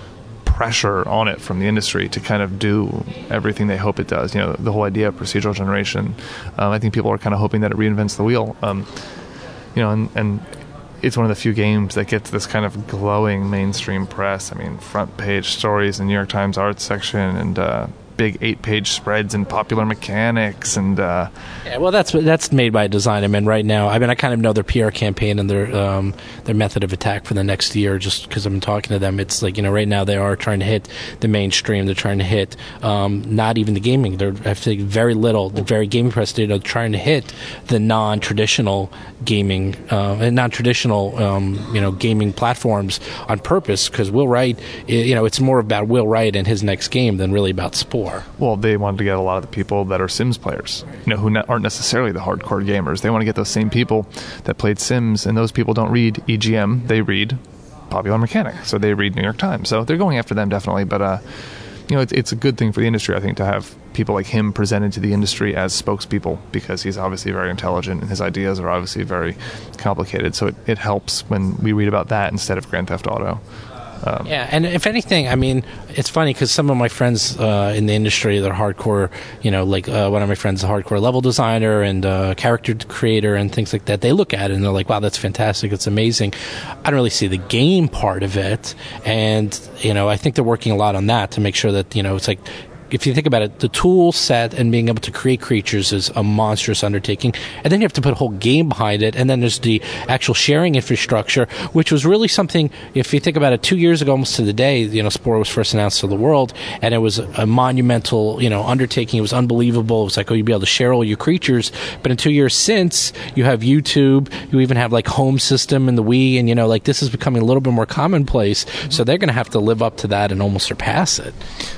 pressure on it from the industry to kind of do everything they hope it does. You know, the whole idea of procedural generation. Um, I think people are kind of hoping that it reinvents the wheel. Um, you know, and, and it's one of the few games that gets this kind of glowing mainstream press. I mean, front page stories in New York Times Arts section, and uh, big eight-page spreads in Popular Mechanics, and uh, yeah, well, that's that's made by design. I mean, right now, I mean, I kind of know their P R campaign and their um, their method of attack for the next year, just because I've been talking to them. It's like, you know, right now they are trying to hit the mainstream. They're trying to hit um, not even the gaming. They're I think very little. The very gaming press data are trying to hit the non-traditional gaming uh, and non-traditional um, you know gaming platforms on purpose, because Will Wright, you know, it's more about Will Wright and his next game than really about Spore. well, they wanted to get a lot of the people that are Sims players, you know, who ne- aren't necessarily the hardcore gamers. They want to get those same people that played Sims, and those people don't read E G M, they read Popular Mechanics, so they read New York Times. So they're going after them, definitely, but uh, you know, it's, it's a good thing for the industry, I think, to have people like him presented to the industry as spokespeople, because he's obviously very intelligent and his ideas are obviously very complicated. So it, it helps when we read about that instead of Grand Theft Auto. Um, Yeah, and if anything, I mean, it's funny because some of my friends uh, in the industry, they're hardcore, you know, like uh, one of my friends is a hardcore level designer and uh, character creator and things like that. They look at it and they're like, wow, that's fantastic. It's amazing. I don't really see the game part of it. And, you know, I think they're working a lot on that to make sure that, you know, it's like, if you think about it, the tool set and being able to create creatures is a monstrous undertaking. And then you have to put a whole game behind it. And then there's the actual sharing infrastructure, which was really something, if you think about it, two years ago, almost to the day, you know, Spore was first announced to the world. And it was a monumental, you know, undertaking. It was unbelievable. It was like, oh, you'd be able to share all your creatures. But in two years since, you have YouTube. You even have, like, Home System and the Wii. And, you know, like, this is becoming a little bit more commonplace. So they're going to have to live up to that and almost surpass it.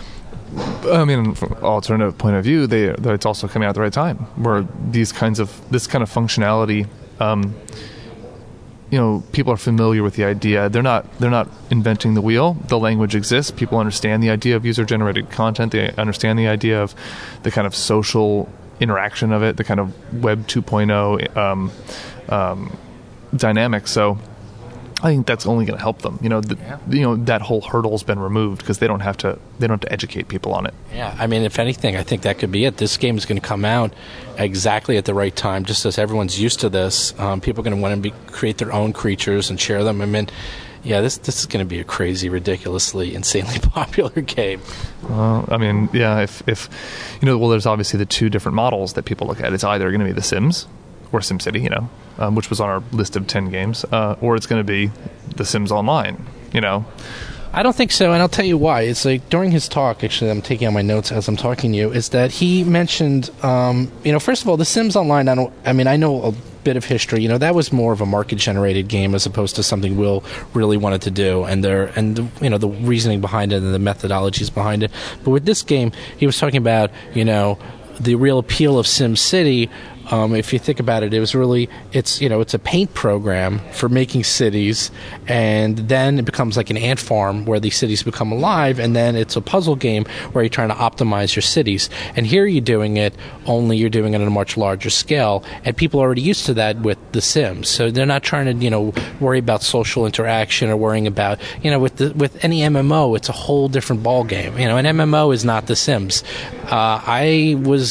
I mean, from an alternative point of view, they it's also coming out at the right time, where these kinds of this kind of functionality, um, you know, people are familiar with the idea. They're not they're not inventing the wheel. The language exists. People understand the idea of user-generated content. They understand the idea of the kind of social interaction of it, the kind of Web two point oh um, um, dynamic. So I think that's only going to help them. You know, the, Yeah. you know that whole hurdle's been removed because they don't have to. They don't have to educate people on it. Yeah, I mean, if anything, I think that could be it. This game is going to come out exactly at the right time, just as everyone's used to this. Um, people are going to want to be, create their own creatures and share them. I mean, yeah, this this is going to be a crazy, ridiculously, insanely popular game. Well, I mean, yeah, if if you know, well, there's obviously the two different models that people look at. It's either going to be The Sims or SimCity, you know, um, which was on our list of ten games, uh, or it's going to be The Sims Online, you know. I don't think so, and I'll tell you why. It's like during his talk, actually, I'm taking out my notes as I'm talking to you, is that he mentioned, um, you know, first of all, The Sims Online, I don't, I mean, I know a bit of history, you know, that was more of a market-generated game as opposed to something Will really wanted to do, and there, and the, you know, the reasoning behind it and the methodologies behind it. But with this game, he was talking about, you know, the real appeal of SimCity. Um, if you think about it, it was really, it's, you know, it's a paint program for making cities, and then it becomes like an ant farm where these cities become alive, and then it's a puzzle game where you're trying to optimize your cities. And here you're doing it, only you're doing it on a much larger scale, and people are already used to that with The Sims. So they're not trying to, you know, worry about social interaction or worrying about, you know, with the, with any M M O, it's a whole different ball game. You know, an M M O is not The Sims. Uh, I was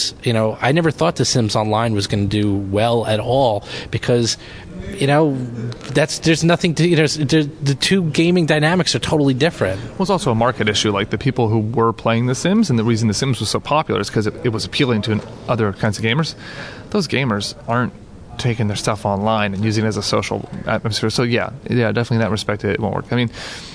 Sims, you know, I never thought The Sims Online was going to do well at all because, you know, that's there's nothing to, you know, the, the two gaming dynamics are totally different. Well, it's also a market issue. Like the people who were playing The Sims, and the reason The Sims was so popular is because it, it was appealing to other kinds of gamers. Those gamers aren't taking their stuff online and using it as a social atmosphere. So yeah, yeah, definitely in that respect, it won't work. I mean,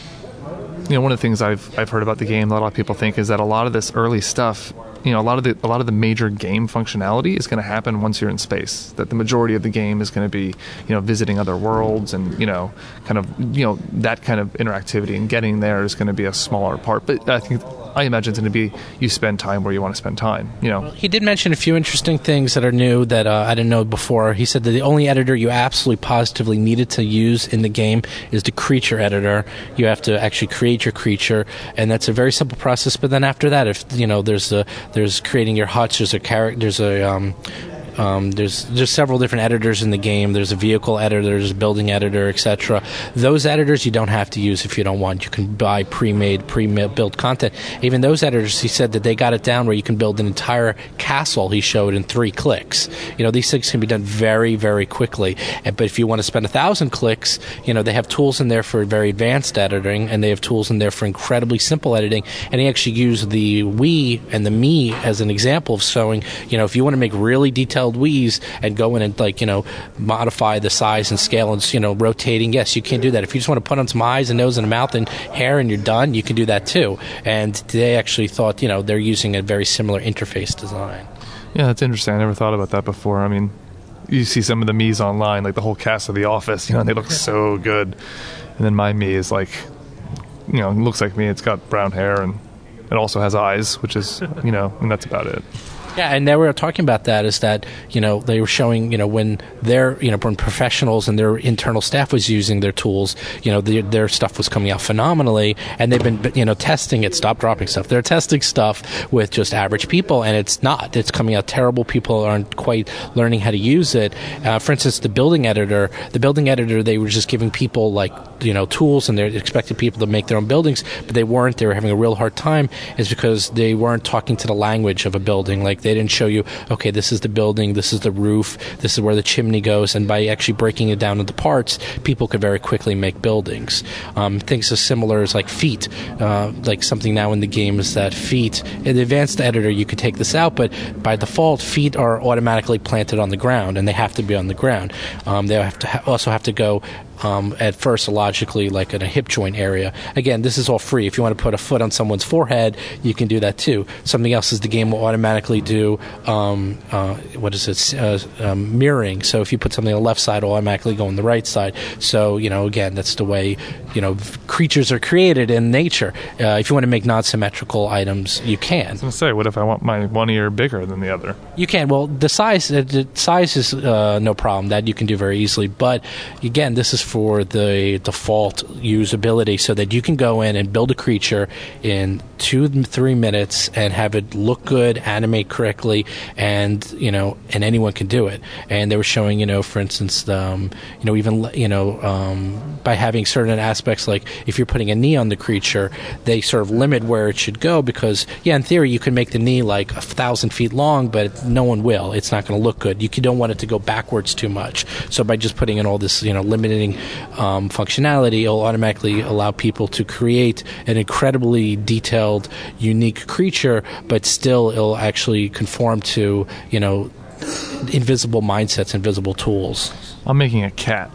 you know, one of the things I've I've heard about the game, a lot of people think, is that a lot of this early stuff, you know, a lot of the a lot of the major game functionality is going to happen once you're in space. That the majority of the game is going to be, you know, visiting other worlds and, you know, kind of, you know, that kind of interactivity, and getting there is going to be a smaller part. But I think I imagine it's going to be you spend time where you want to spend time. You know, he did mention a few interesting things that are new that uh, I didn't know before. He said that the only editor you absolutely positively needed to use in the game is the creature editor. You have to actually create your creature, and that's a very simple process. But then after that, if you know, there's a there's creating your huts. There's a character. There's a um, Um, there's there's several different editors in the game. There's a vehicle editor, there's a building editor, et cetera. Those editors you don't have to use if you don't want. You can buy pre-made, pre-built content. Even those editors, he said that they got it down where you can build an entire castle, he showed, in three clicks. You know, these things can be done very, very quickly. And, but if you want to spend a thousand clicks, you know, they have tools in there for very advanced editing, and they have tools in there for incredibly simple editing. And he actually used the Wii and the Me as an example of showing, you know, if you want to make really detailed Wii's and go in and, like, you know, modify the size and scale and, you know, rotating, yes, you can do that. If you just want to put on some eyes and nose and a mouth and hair and you're done, you can do that too. And they actually thought, you know, they're using a very similar interface design. Yeah, that's interesting. I never thought about that before. I mean, you see some of the Mii's online, like the whole cast of The Office, you know, and they look so good. And then my Mii is like, you know, it looks like me. It's got brown hair and it also has eyes, which is, you know, and that's about it. Yeah, and they were talking about that is that, you know, they were showing, you know, when their, you know, when professionals and their internal staff was using their tools, you know, their, their stuff was coming out phenomenally, and they've been, you know, testing it, stop dropping stuff. They're testing stuff with just average people, and it's not. It's coming out terrible. People aren't quite learning how to use it. Uh, for instance, the building editor, the building editor, they were just giving people, like, you know, tools, and they expected people to make their own buildings, but they weren't. They were having a real hard time, is because they weren't talking to the language of a building. Like, they didn't show you, okay, this is the building, this is the roof, this is where the chimney goes, and by actually breaking it down into parts, people could very quickly make buildings. Um, things as similar as, like, feet. Uh, like, something now in the game is that feet, in the advanced editor, you could take this out, but by default, feet are automatically planted on the ground, and they have to be on the ground. Um, they have to ha- also have to go Um, at first, logically, like in a hip joint area. Again, this is all free. If you want to put a foot on someone's forehead, you can do that too. Something else is the game will automatically do, um, uh, what is it, uh, um, mirroring. So if you put something on the left side, it'll automatically go on the right side. So, you know, again, that's the way, you know, creatures are created in nature. Uh, if you want to make non-symmetrical items, you can. I was going to say, what if I want my one ear bigger than the other? You can. Well, the size, uh, the size is uh, no problem. That you can do very easily. But again, this is for the default usability, so that you can go in and build a creature in two, three minutes and have it look good, animate correctly, and, you know, and anyone can do it. And they were showing, you know, for instance, um, you know, even, you know, um, by having certain aspects, like if you're putting a knee on the creature, they sort of limit where it should go, because, yeah, in theory, you could make the knee like a thousand feet long, but no one will. It's not going to look good. You don't want it to go backwards too much. So by just putting in all this, you know, limiting um, functionality, it'll automatically allow people to create an incredibly detailed, unique creature, but still it'll actually conform to, you know, invisible mindsets, invisible tools. I'm making a cat.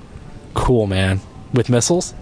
Cool, man. With missiles?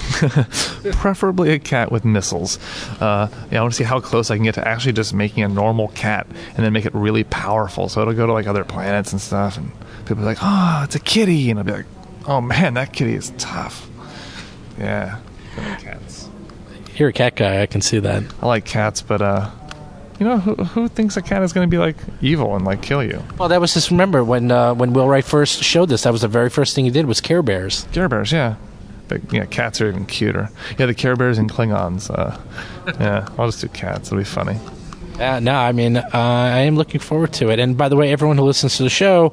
Preferably a cat with missiles. Uh, yeah, I want to see how close I can get to actually just making a normal cat and then make it really powerful, so it'll go to, like, other planets and stuff, and people are like, oh, it's a kitty, and I'll be like, oh man, that kitty is tough. Yeah, I like cats. You're a cat guy, I can see that. I like cats, but uh, you know, who, who thinks a cat is going to be like evil and like kill you? Well, that was just, remember when uh, when Will Wright first showed this, that was the very first thing he did was Care Bears. Care Bears, yeah. But yeah, cats are even cuter. Yeah, the Care Bears and Klingons. Uh, yeah, I'll just do cats. It'll be funny. Uh, no, I mean, uh, I am looking forward to it. And by the way, everyone who listens to the show,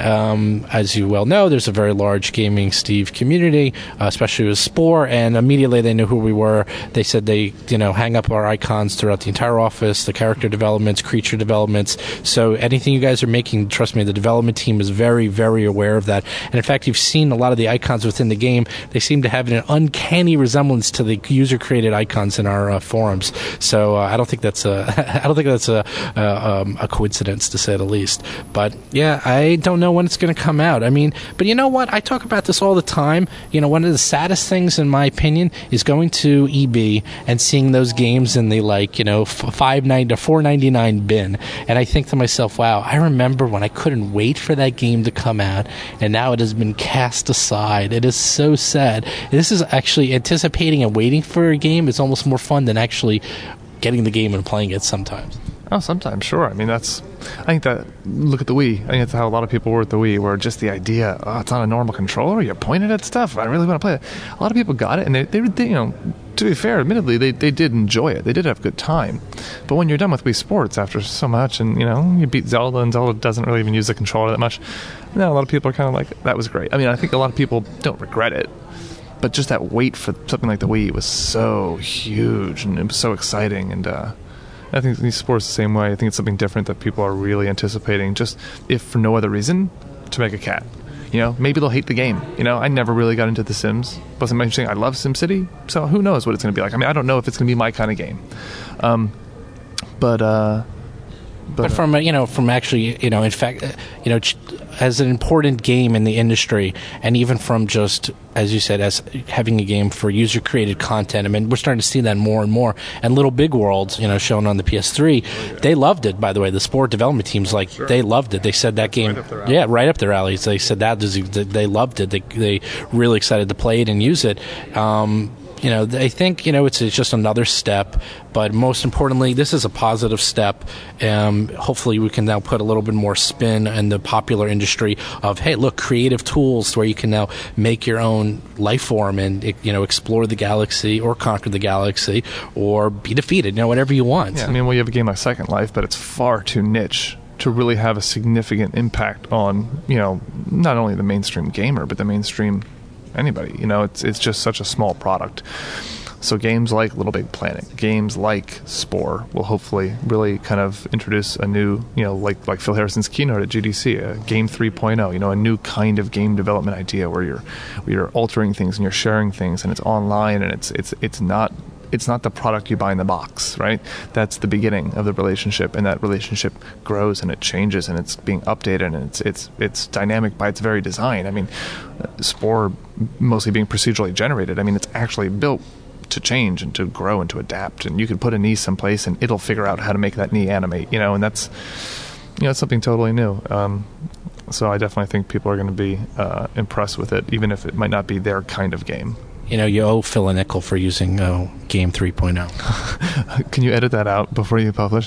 um, as you well know, there's a very large Gaming Steve community, uh, especially with Spore, and immediately they knew who we were. They said they, you know, hang up our icons throughout the entire office, the character developments, creature developments. So anything you guys are making, trust me, the development team is very, very aware of that. And in fact, you've seen a lot of the icons within the game. They seem to have an uncanny resemblance to the user-created icons in our uh, forums. So uh, I don't think that's a, I don't think that's a, a, um, a coincidence, to say the least. But yeah, I don't know when it's going to come out. I mean, but you know what? I talk about this all the time. You know, one of the saddest things, in my opinion, is going to E B and seeing those games in the, like, you know, five ninety to four ninety-nine bin, and I think to myself, wow, I remember when I couldn't wait for that game to come out, and now it has been cast aside. It is so sad. This is actually anticipating and waiting for a game is almost more fun than actually getting the game and playing it sometimes. Oh, sometimes, sure. I mean, that's, I think that, look at the Wii. I think that's how a lot of people were with the Wii, where just the idea, oh, it's on a normal controller, you're pointing at stuff, I really want to play it. A lot of people got it, and they, they, they you know, to be fair, admittedly, they, they did enjoy it. They did have a good time. But when you're done with Wii Sports after so much, and, you know, you beat Zelda, and Zelda doesn't really even use the controller that much, now a lot of people are kind of like, that was great. I mean, I think a lot of people don't regret it, but just that wait for something like the Wii was so huge, and it was so exciting, and, uh, I think these sports the same way. I think it's something different that people are really anticipating, just if for no other reason, to make a cat. You know, maybe they'll hate the game. You know, I never really got into The Sims. Wasn't my thing. I love SimCity, so who knows what it's going to be like. I mean, I don't know if it's going to be my kind of game. Um, but, uh... But, but from, uh, you know, from actually, you know, in fact, uh, you know, ch- as an important game in the industry, and even from just, as you said, as having a game for user-created content, I mean, we're starting to see that more and more. And Little Big World, you know, shown on the P S three, oh, yeah. They loved it, by the way. The sport development teams, like, sure. They loved it. They said that game, right yeah, right up their alleys. They said that, they loved it. They, they really excited to play it and use it. Um... You know, I think, you know, it's, it's just another step, but most importantly, this is a positive step. Um, hopefully we can now put a little bit more spin in the popular industry of, hey, look, creative tools where you can now make your own life form and, you know, explore the galaxy or conquer the galaxy or be defeated, you know, whatever you want. Yeah, I mean, well, you have a game like Second Life, but it's far too niche to really have a significant impact on, you know, not only the mainstream gamer, but the mainstream anybody. You know, it's it's just such a small product. So games like Little Big Planet, games like Spore will hopefully really kind of introduce a new, you know, like like Phil Harrison's keynote at G D C, a game three point oh, you know, a new kind of game development idea where you're where you're altering things and you're sharing things and it's online and it's it's it's not it's not the product you buy in the box, right? That's the beginning of the relationship, and that relationship grows and it changes and it's being updated and it's it's it's dynamic by its very design. I mean, Spore mostly being procedurally generated, I mean, it's actually built to change and to grow and to adapt, and you can put a knee someplace and it'll figure out how to make that knee animate, you know, and that's, you know, it's something totally new. Um, so I definitely think people are going to be uh, impressed with it, even if it might not be their kind of game. You know, you owe Phil a nickel for using uh, Game three point oh. Can you edit that out before you publish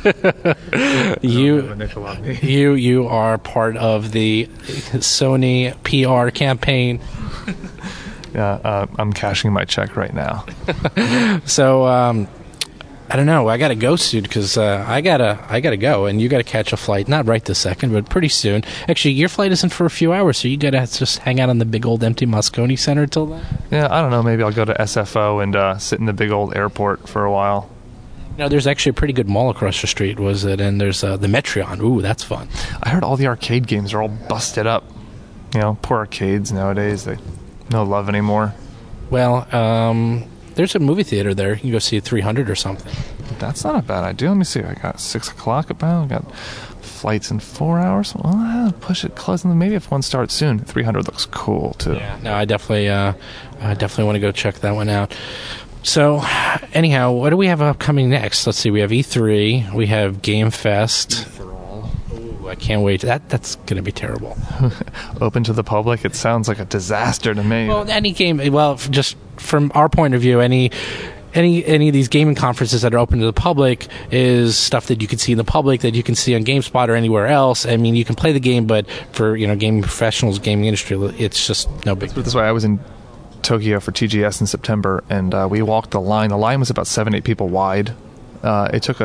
it? you, you, you are part of the Sony P R campaign. Yeah, uh, I'm cashing my check right now. So, um, I don't know. I gotta go soon because uh, I gotta I gotta go, and you gotta catch a flight. Not right this second, but pretty soon. Actually, your flight isn't for a few hours, so you gotta just hang out on the big old empty Moscone Center till then. Yeah, I don't know. Maybe I'll go to S F O and uh, sit in the big old airport for a while. You know, there's actually a pretty good mall across the street, was it? And there's uh, the Metreon. Ooh, that's fun. I heard all the arcade games are all busted up. You know, poor arcades nowadays. They no love anymore. Well, um... there's a movie theater there. You can go see three hundred or something. That's not a bad idea. Let me see. I got six o'clock about. I got flights in four hours. Well, I'll push it close. And maybe if one starts soon, three hundred looks cool too. Yeah. No, I definitely, uh, I definitely want to go check that one out. So, anyhow, what do we have upcoming next? Let's see. We have E three. We have Game Fest. Ooh, I can't wait. That that's going to be terrible. Open to the public. It sounds like a disaster to me. Well, any game. Well, just from our point of view, any any any of these gaming conferences that are open to the public is stuff that you can see in the public, that you can see on GameSpot or anywhere else. I mean, you can play the game, but for, you know, gaming professionals, gaming industry, it's just no big deal. That's why I was in Tokyo for T G S in September, and uh, we walked the line. The line was about seven, eight people wide. Uh, it took us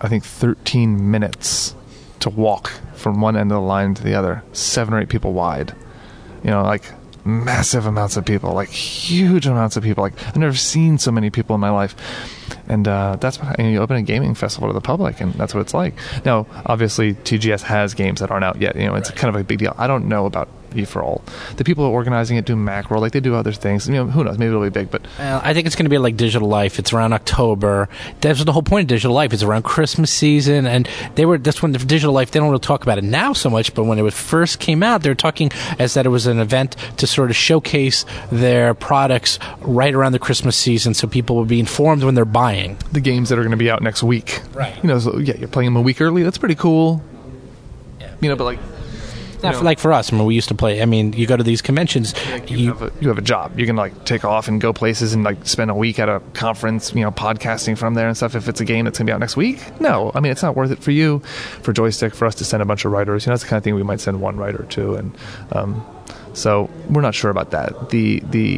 I think, thirteen minutes to walk from one end of the line to the other, seven or eight people wide. You know, like massive amounts of people, like huge amounts of people. Like I've never seen so many people in my life. And uh, that's what, and you open a gaming festival to the public, and that's what it's like. Now, obviously, T G S has games that aren't out yet. You know, it's right. kind of a big deal. I don't know about E for All. The people who are organizing it do Macworld, like they do other things. You know, who knows? Maybe it'll be big, but uh, I think it's going to be like Digital Life. It's around October. That's the whole point of Digital Life. It's around Christmas season, and they were. That's when the Digital Life. They don't really talk about it now so much, but when it was first came out, they were talking as that it was an event to sort of showcase their products right around the Christmas season, so people would be informed when they're buying the games that are going to be out next week. Right. You know, so yeah, you're playing them a week early. That's pretty cool. Yeah. You know, but like. Not know, for, like for us. I mean, we used to play. I mean, you go to these conventions. Like you, you, have a, you have a job. You can like take off and go places and like spend a week at a conference. You know, podcasting from there and stuff. If it's a game that's gonna be out next week, no. I mean, it's not worth it for you, for Joystick, for us to send a bunch of writers. You know, that's the kind of thing we might send one writer to, and um, so we're not sure about that. The the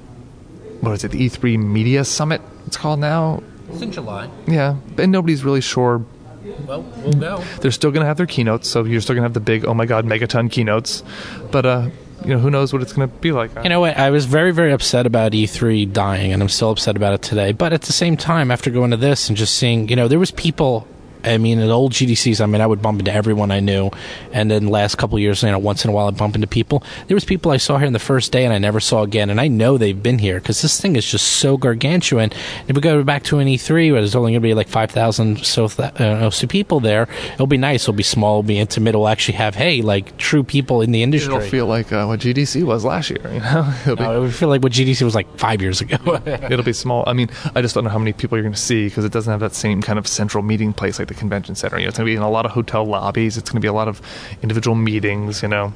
what is it? The E three Media Summit. It's called now. It's in July. Yeah, and nobody's really sure. Well, we'll go. They're still going to have their keynotes, so you're still going to have the big, oh my god, megaton keynotes. But, uh, you know, who knows what it's going to be like. You know what? I was very, very upset about E three dying, and I'm still upset about it today. But at the same time, after going to this and just seeing, you know, there was people... I mean, at old G D Cs, I mean, I would bump into everyone I knew. And then the last couple of years, you know, once in a while I'd bump into people. There was people I saw here on the first day and I never saw again. And I know they've been here because this thing is just so gargantuan. If we go back to an E three where there's only going to be like five thousand so, th- uh, so people there, it'll be nice. It'll be small. It'll be intimate. It'll actually have, hey, like true people in the industry. It'll feel like uh, what G D C was last year, you know? It'll no, be, it would feel like what G D C was like five years ago. It'll be small. I mean, I just don't know how many people you're going to see because it doesn't have that same kind of central meeting place like the convention center. You know, it's going to be in a lot of hotel lobbies. It's going to be a lot of individual meetings, you know.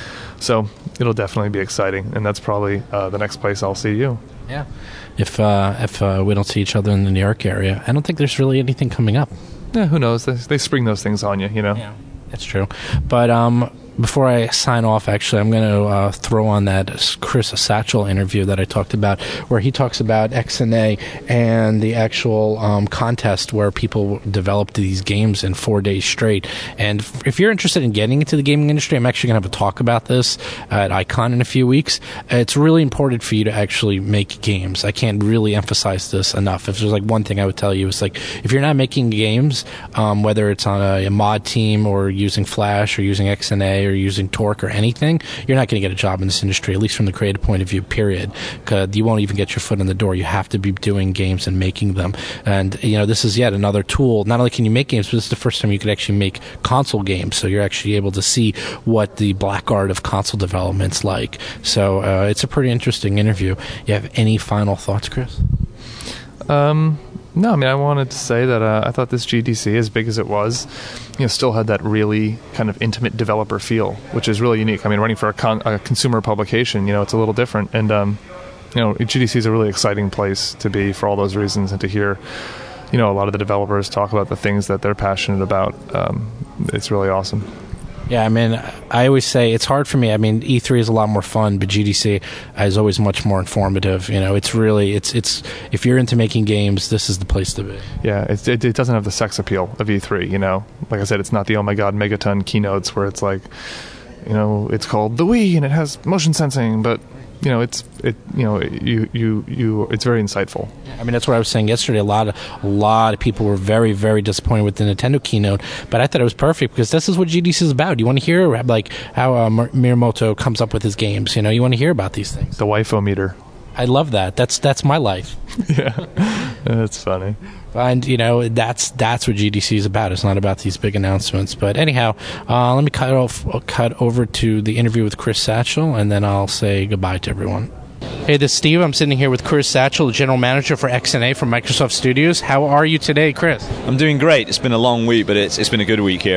So it'll definitely be exciting, and that's probably uh, the next place I'll see you. Yeah. If uh, if uh, we don't see each other in the New York area, I don't think there's really anything coming up. Yeah, who knows? They, they spring those things on you, you know. Yeah, that's true. But um, before I sign off, actually, I'm going to uh, throw on that Chris Satchel interview that I talked about, where he talks about X N A and the actual um, contest where people developed these games in four days straight. And if you're interested in getting into the gaming industry, I'm actually going to have a talk about this at Icon in a few weeks. It's really important for you to actually make games. I can't really emphasize this enough. If there's like one thing I would tell you, it's like if you're not making games, um, whether it's on a, a mod team or using Flash or using X N A or using Torque or anything, you're not going to get a job in this industry, at least from the creative point of view, period. Because you won't even get your foot in the door. You have to be doing games and making them. And, you know, this is yet another tool. Not only can you make games, but this is the first time you could actually make console games. So you're actually able to see what the black art of console development's like. So uh, it's a pretty interesting interview. You have any final thoughts, Chris? Um... No, I mean, I wanted to say that uh, I thought this G D C, as big as it was, you know, still had that really kind of intimate developer feel, which is really unique. I mean, running for a, con- a consumer publication, you know, it's a little different. And, um, you know, G D C is a really exciting place to be for all those reasons, and to hear, you know, a lot of the developers talk about the things that they're passionate about. Um, it's really awesome. Yeah, I mean, I always say it's hard for me. I mean, E three is a lot more fun, but G D C is always much more informative. You know, it's really, it's, it's, if you're into making games, this is the place to be. Yeah, it, it, it doesn't have the sex appeal of E three, you know. Like I said, it's not the, oh my god, megaton keynotes where it's like, you know, it's called the Wii and it has motion sensing, but, you know, it's, it, you know, you, you, you, it's very insightful. I mean, that's what I was saying yesterday. A lot of, a lot of people were very, very disappointed with the Nintendo keynote, but I thought it was perfect because this is what G D C is about. You want to hear, like, how uh, Miyamoto comes up with his games. You know, you want to hear about these things. The waifu-meter. I love that. That's that's my life. Yeah, that's funny. And, you know, that's that's what G D C is about. It's not about these big announcements. But anyhow, uh, let me cut off, cut over to the interview with Chris Satchel, and then I'll say goodbye to everyone. Hey, this is Steve. I'm sitting here with Chris Satchel, the general manager for X N A from Microsoft Studios. How are you today, Chris? I'm doing great. It's been a long week, but it's it's been a good week here.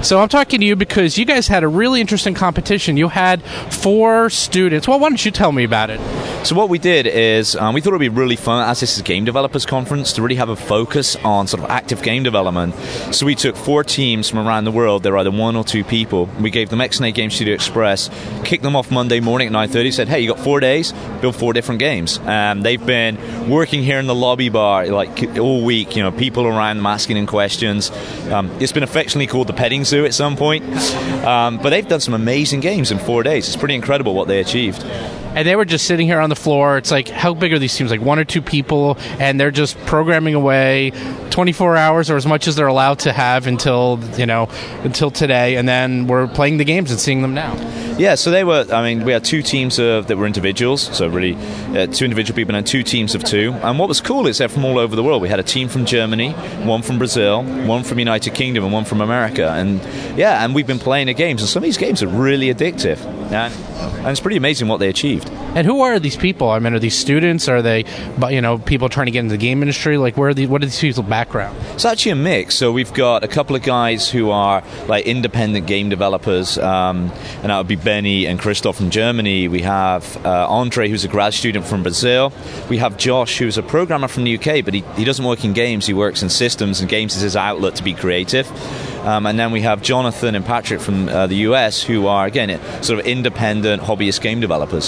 So I'm talking to you because you guys had a really interesting competition. You had four students. Well, why don't you tell me about it? So what we did is um, we thought it would be really fun, as this is a game developers conference, to really have a focus on sort of active game development. So we took four teams from around the world. They're either one or two people. We gave them X N A Game Studio Express, kicked them off Monday morning at nine thirty, said, hey, you got four days, build four different games. Um, they've been working here in the lobby bar like all week, you know, people around them asking them questions. Um, it's been affectionately called the petting zoo at some point. Um, but they've done some amazing games in four days. It's pretty incredible what they achieved. And they were just sitting here on the floor. It's like, how big are these teams? Like one or two people, and they're just programming away twenty-four hours or as much as they're allowed to have until, you know, until today. And then we're playing the games and seeing them now. Yeah, so they were, I mean, we had two teams of, that were individuals, so really uh, two individual people and two teams of two. And what was cool is they're from all over the world. We had a team from Germany, one from Brazil, one from United Kingdom, and one from America. And yeah, and we've been playing the games, and some of these games are really addictive. And, and it's pretty amazing what they achieved. And who are these people? I mean, are these students? Are they, you know, people trying to get into the game industry? Like, where are the, what are these people's background? It's actually a mix. So we've got a couple of guys who are like independent game developers, um, and that would be Benny and Christoph from Germany. We have uh, Andre, who's a grad student from Brazil. We have Josh, who's a programmer from the U K, but he, he doesn't work in games. He works in systems, and games is his outlet to be creative. Um, and then we have Jonathan and Patrick from uh, the U S, who are, again, sort of independent hobbyist game developers.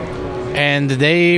And they,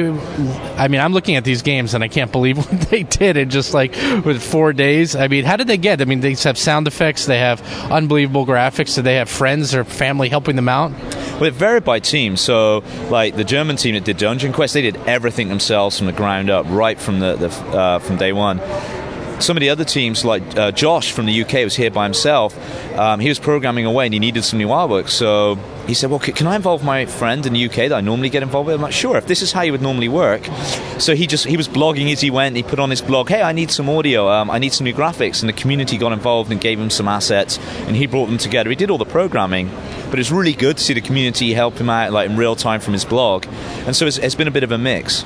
I mean, I'm looking at these games and I can't believe what they did in just like with four days. I mean, how did they get? I mean, they have sound effects, they have unbelievable graphics, do they have friends or family helping them out? Well, it varied by team. So, like the German team that did Dungeon Quest, they did everything themselves from the ground up, right from the, the uh, from day one. Some of the other teams, like uh, Josh from the U K, was here by himself. Um, he was programming away and he needed some new artwork. So he said, well, can I involve my friend in the U K that I normally get involved with? I'm like, sure, if this is how you would normally work. So he just he was blogging as he went. He put on his blog, hey, I need some audio, um, I need some new graphics. And the community got involved and gave him some assets. And he brought them together. He did all the programming. But it's really good to see the community help him out like in real time from his blog. And so it's, it's been a bit of a mix.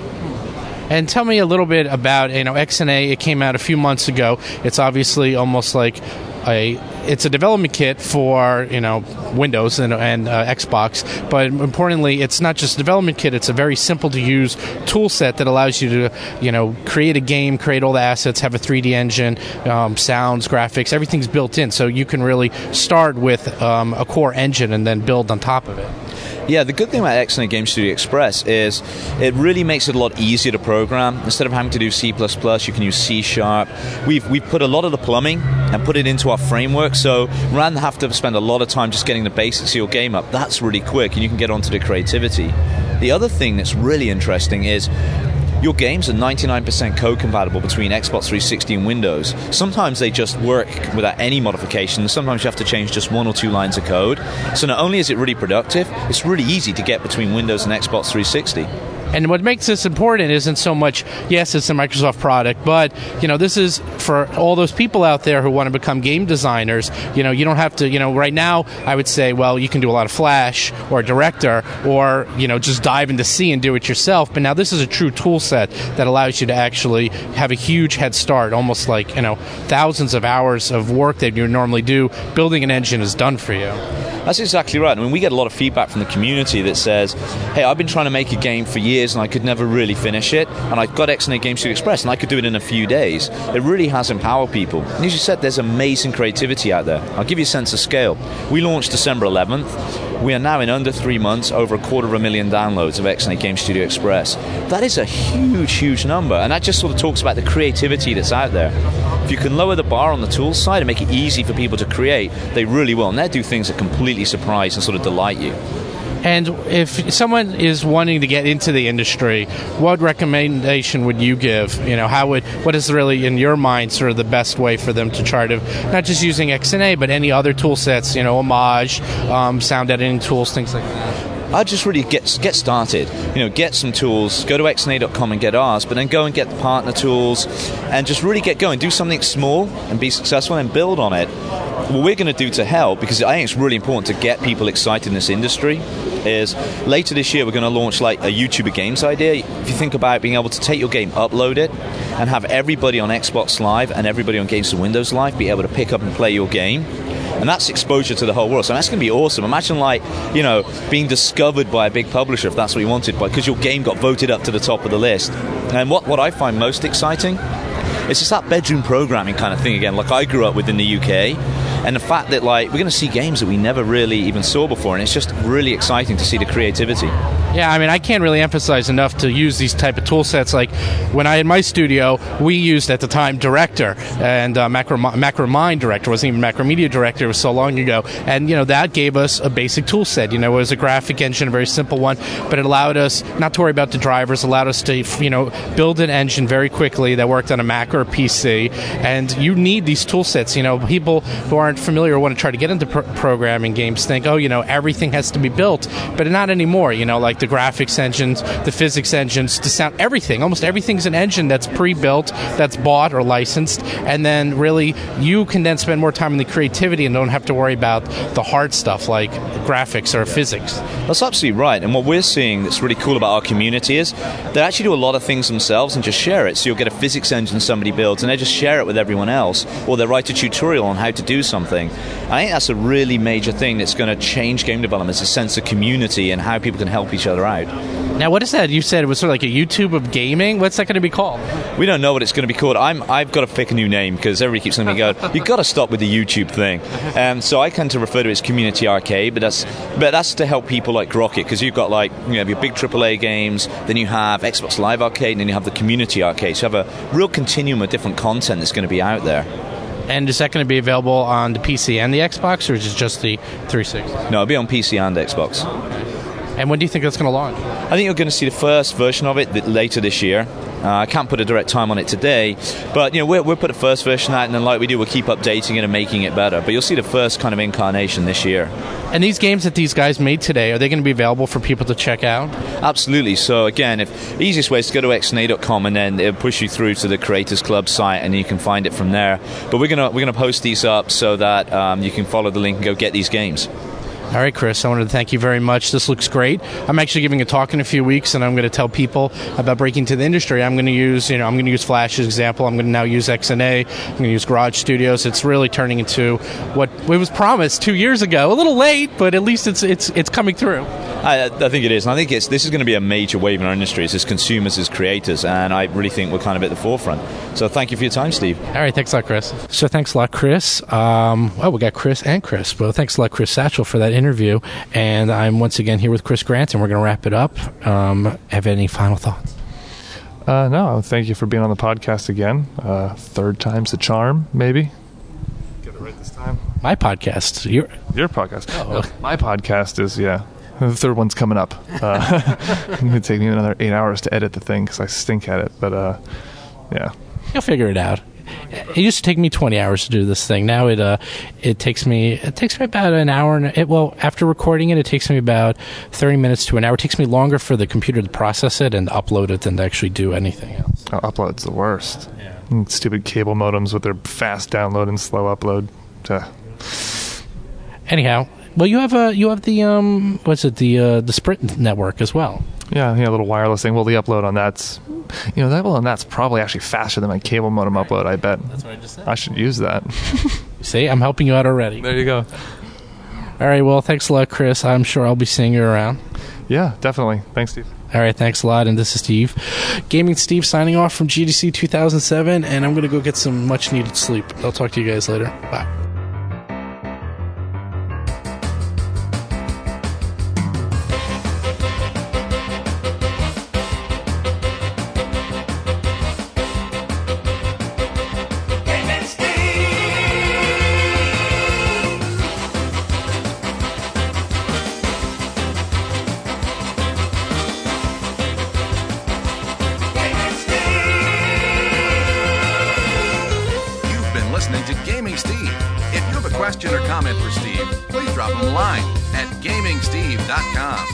And tell me a little bit about, you know, X N A. It came out a few months ago. It's obviously almost like a, it's a development kit for, you know, Windows and, and uh, Xbox. But importantly, it's not just a development kit. It's a very simple to use tool set that allows you to, you know, create a game, create all the assets, have a three D engine, um, sounds, graphics, everything's built in. So you can really start with um, a core engine and then build on top of it. Yeah, the good thing about X N A Game Studio Express is it really makes it a lot easier to program. Instead of having to do C plus plus, you can use C Sharp. We've we've put a lot of the plumbing and put it into our framework, so rather than have to spend a lot of time just getting the basics of your game up, that's really quick, and you can get onto the creativity. The other thing that's really interesting is your games are ninety-nine percent code compatible between Xbox three sixty and Windows. Sometimes they just work without any modifications. Sometimes you have to change just one or two lines of code. So not only is it really productive, it's really easy to get between Windows and Xbox three sixty. And what makes this important isn't so much, yes, it's a Microsoft product, but, you know, this is for all those people out there who want to become game designers. You know, you don't have to, you know, right now, I would say, well, you can do a lot of Flash or Director or, you know, just dive into C and do it yourself. But now this is a true tool set that allows you to actually have a huge head start, almost like, you know, thousands of hours of work that you normally do. Building an engine is done for you. That's exactly right. I mean, we get a lot of feedback from the community that says, hey, I've been trying to make a game for years and I could never really finish it, and I've got X N A Game Studio Express and I could do it in a few days. It really has empowered people. And as you said, there's amazing creativity out there. I'll give you a sense of scale. We launched December eleventh. We are now in under three months over a quarter of a million downloads of X N A Game Studio Express. That is a huge, huge number, and that just sort of talks about the creativity that's out there. If you can lower the bar on the tools side and make it easy for people to create, they really will. And they do things that completely surprise and sort of delight you. And if someone is wanting to get into the industry, what recommendation would you give? You know, how would what is really in your mind sort of the best way for them to try to not just using X N A, but any other tool sets? You know, Homage, um, sound editing tools, things like that. I'd just really get get started. You know, get some tools. Go to X N A dot com and get ours, but then go and get the partner tools, and just really get going. Do something small and be successful, and build on it. What we're going to do to help, because I think it's really important to get people excited in this industry, is later this year we're going to launch like a YouTuber Games idea. If you think about being able to take your game, upload it, and have everybody on Xbox Live and everybody on Games to Windows Live be able to pick up and play your game. and that's exposure to the whole world. So that's going to be awesome. Imagine, like, you know, being discovered by a big publisher, if that's what you wanted, because your game got voted up to the top of the list. And what, what I find most exciting, it's just that bedroom programming kind of thing again, like I grew up with in the U K. And the fact that, like, we're going to see games that we never really even saw before, and it's just really exciting to see the creativity. Yeah, I mean, I can't really emphasize enough to use these type of tool sets. Like, when I had my studio, we used, at the time, Director, and uh, Macro, Macromind Director. It wasn't even Macromedia Director. It was so long ago. And, you know, that gave us a basic tool set. You know, it was a graphic engine, a very simple one, but it allowed us not to worry about the drivers, allowed us to, you know, build an engine very quickly that worked on a Mac or a P C. And you need these tool sets. You know, people who aren't familiar or want to try to get into pr- programming games think, oh, you know, everything has to be built, but not anymore. You know, like the graphics engines, the physics engines, the sound, everything. Almost everything's an engine that's pre-built, that's bought or licensed, and then really you can then spend more time in the creativity and don't have to worry about the hard stuff like graphics or physics. That's absolutely right. And what we're seeing that's really cool about our community is they actually do a lot of things themselves and just share it. So you'll get a physics engine somebody builds and they just share it with everyone else, or they write a tutorial on how to do something. I think that's a really major thing that's going to change game development, is a sense of community and how people can help each other out. Now, what is that? You said it was sort of like a YouTube of gaming? What's that going to be called? We don't know what it's going to be called. I'm, I've got to pick a new name because everybody keeps letting me go, you've got to stop with the YouTube thing. Um, so I tend to refer to it as Community Arcade, but that's but that's to help people like Rocket, because you've got, like, you have your big triple A games, then you have Xbox Live Arcade, and then you have the Community Arcade. So you have a real continuum of different content that's going to be out there. And is that going to be available on the P C and the Xbox, or is it just the three sixty? No, it'll be on P C and Xbox. And when do you think that's going to launch? I think you're going to see the first version of it later this year. Uh, I can't put a direct time on it today, but, you know, we'll, we'll put the first version out, and then, like we do, we'll keep updating it and making it better. But you'll see the first kind of incarnation this year. And these games that these guys made today, are they going to be available for people to check out? Absolutely. So again, if the easiest way is to go to X N A dot com, and then it'll push you through to the Creators Club site, and you can find it from there. But we're gonna we're gonna post these up so that um, you can follow the link and go get these games. All right, Chris, I wanted to thank you very much. This looks great. I'm actually giving a talk in a few weeks, and I'm going to tell people about breaking into the industry. I'm going to use, you know, I'm going to use Flash as an example. I'm going to now use X N A. I'm going to use Garage Studios. It's really turning into what it was promised two years ago. A little late, but at least it's it's it's coming through. I, I think it is, and I think it's this is going to be a major wave in our industry as consumers, as creators, and I really think we're kind of at the forefront. So thank you for your time, Steve. All right, thanks a lot, Chris. So thanks a lot, Chris. Um, oh, we got Chris and Chris. Well, thanks a lot, Chris Satchel, for that interview. And I'm once again here with Chris Grant, and we're going to wrap it up. Um, have any final thoughts? Uh, no, thank you for being on the podcast again. Uh, third time's the charm, maybe. Get it right this time. My podcast. Your Your podcast. Oh. No, my podcast is, yeah. The third one's coming up. Uh, it's going to take me another eight hours to edit the thing because I stink at it. But, uh, yeah. You'll figure it out. It used to take me twenty hours to do this thing. Now it uh, it takes me it takes me about an hour. And it, well, after recording it, it takes me about thirty minutes to an hour. It takes me longer for the computer to process it and upload it than to actually do anything else. Oh, upload's the worst. Yeah. Stupid cable modems with their fast download and slow upload. Uh. Anyhow, well, you have a you have the um what's it the uh, the Sprint network as well. Yeah, yeah, a little wireless thing. Well, the upload on that's, you know, that well, and that's probably actually faster than my cable modem upload. I bet. That's what I just said. I should use that. See, I'm helping you out already. There you go. All right, well, thanks a lot, Chris. I'm sure I'll be seeing you around. Yeah, definitely. Thanks, Steve. All right, thanks a lot, and this is Steve. Gaming Steve signing off from G D C two thousand seven, and I'm going to go get some much-needed sleep. I'll talk to you guys later. Bye. Question or comment for Steve, please drop him a line at gaming steve dot com.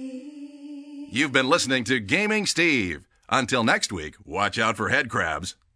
You've been listening to Gaming Steve. Until next week, watch out for head crabs.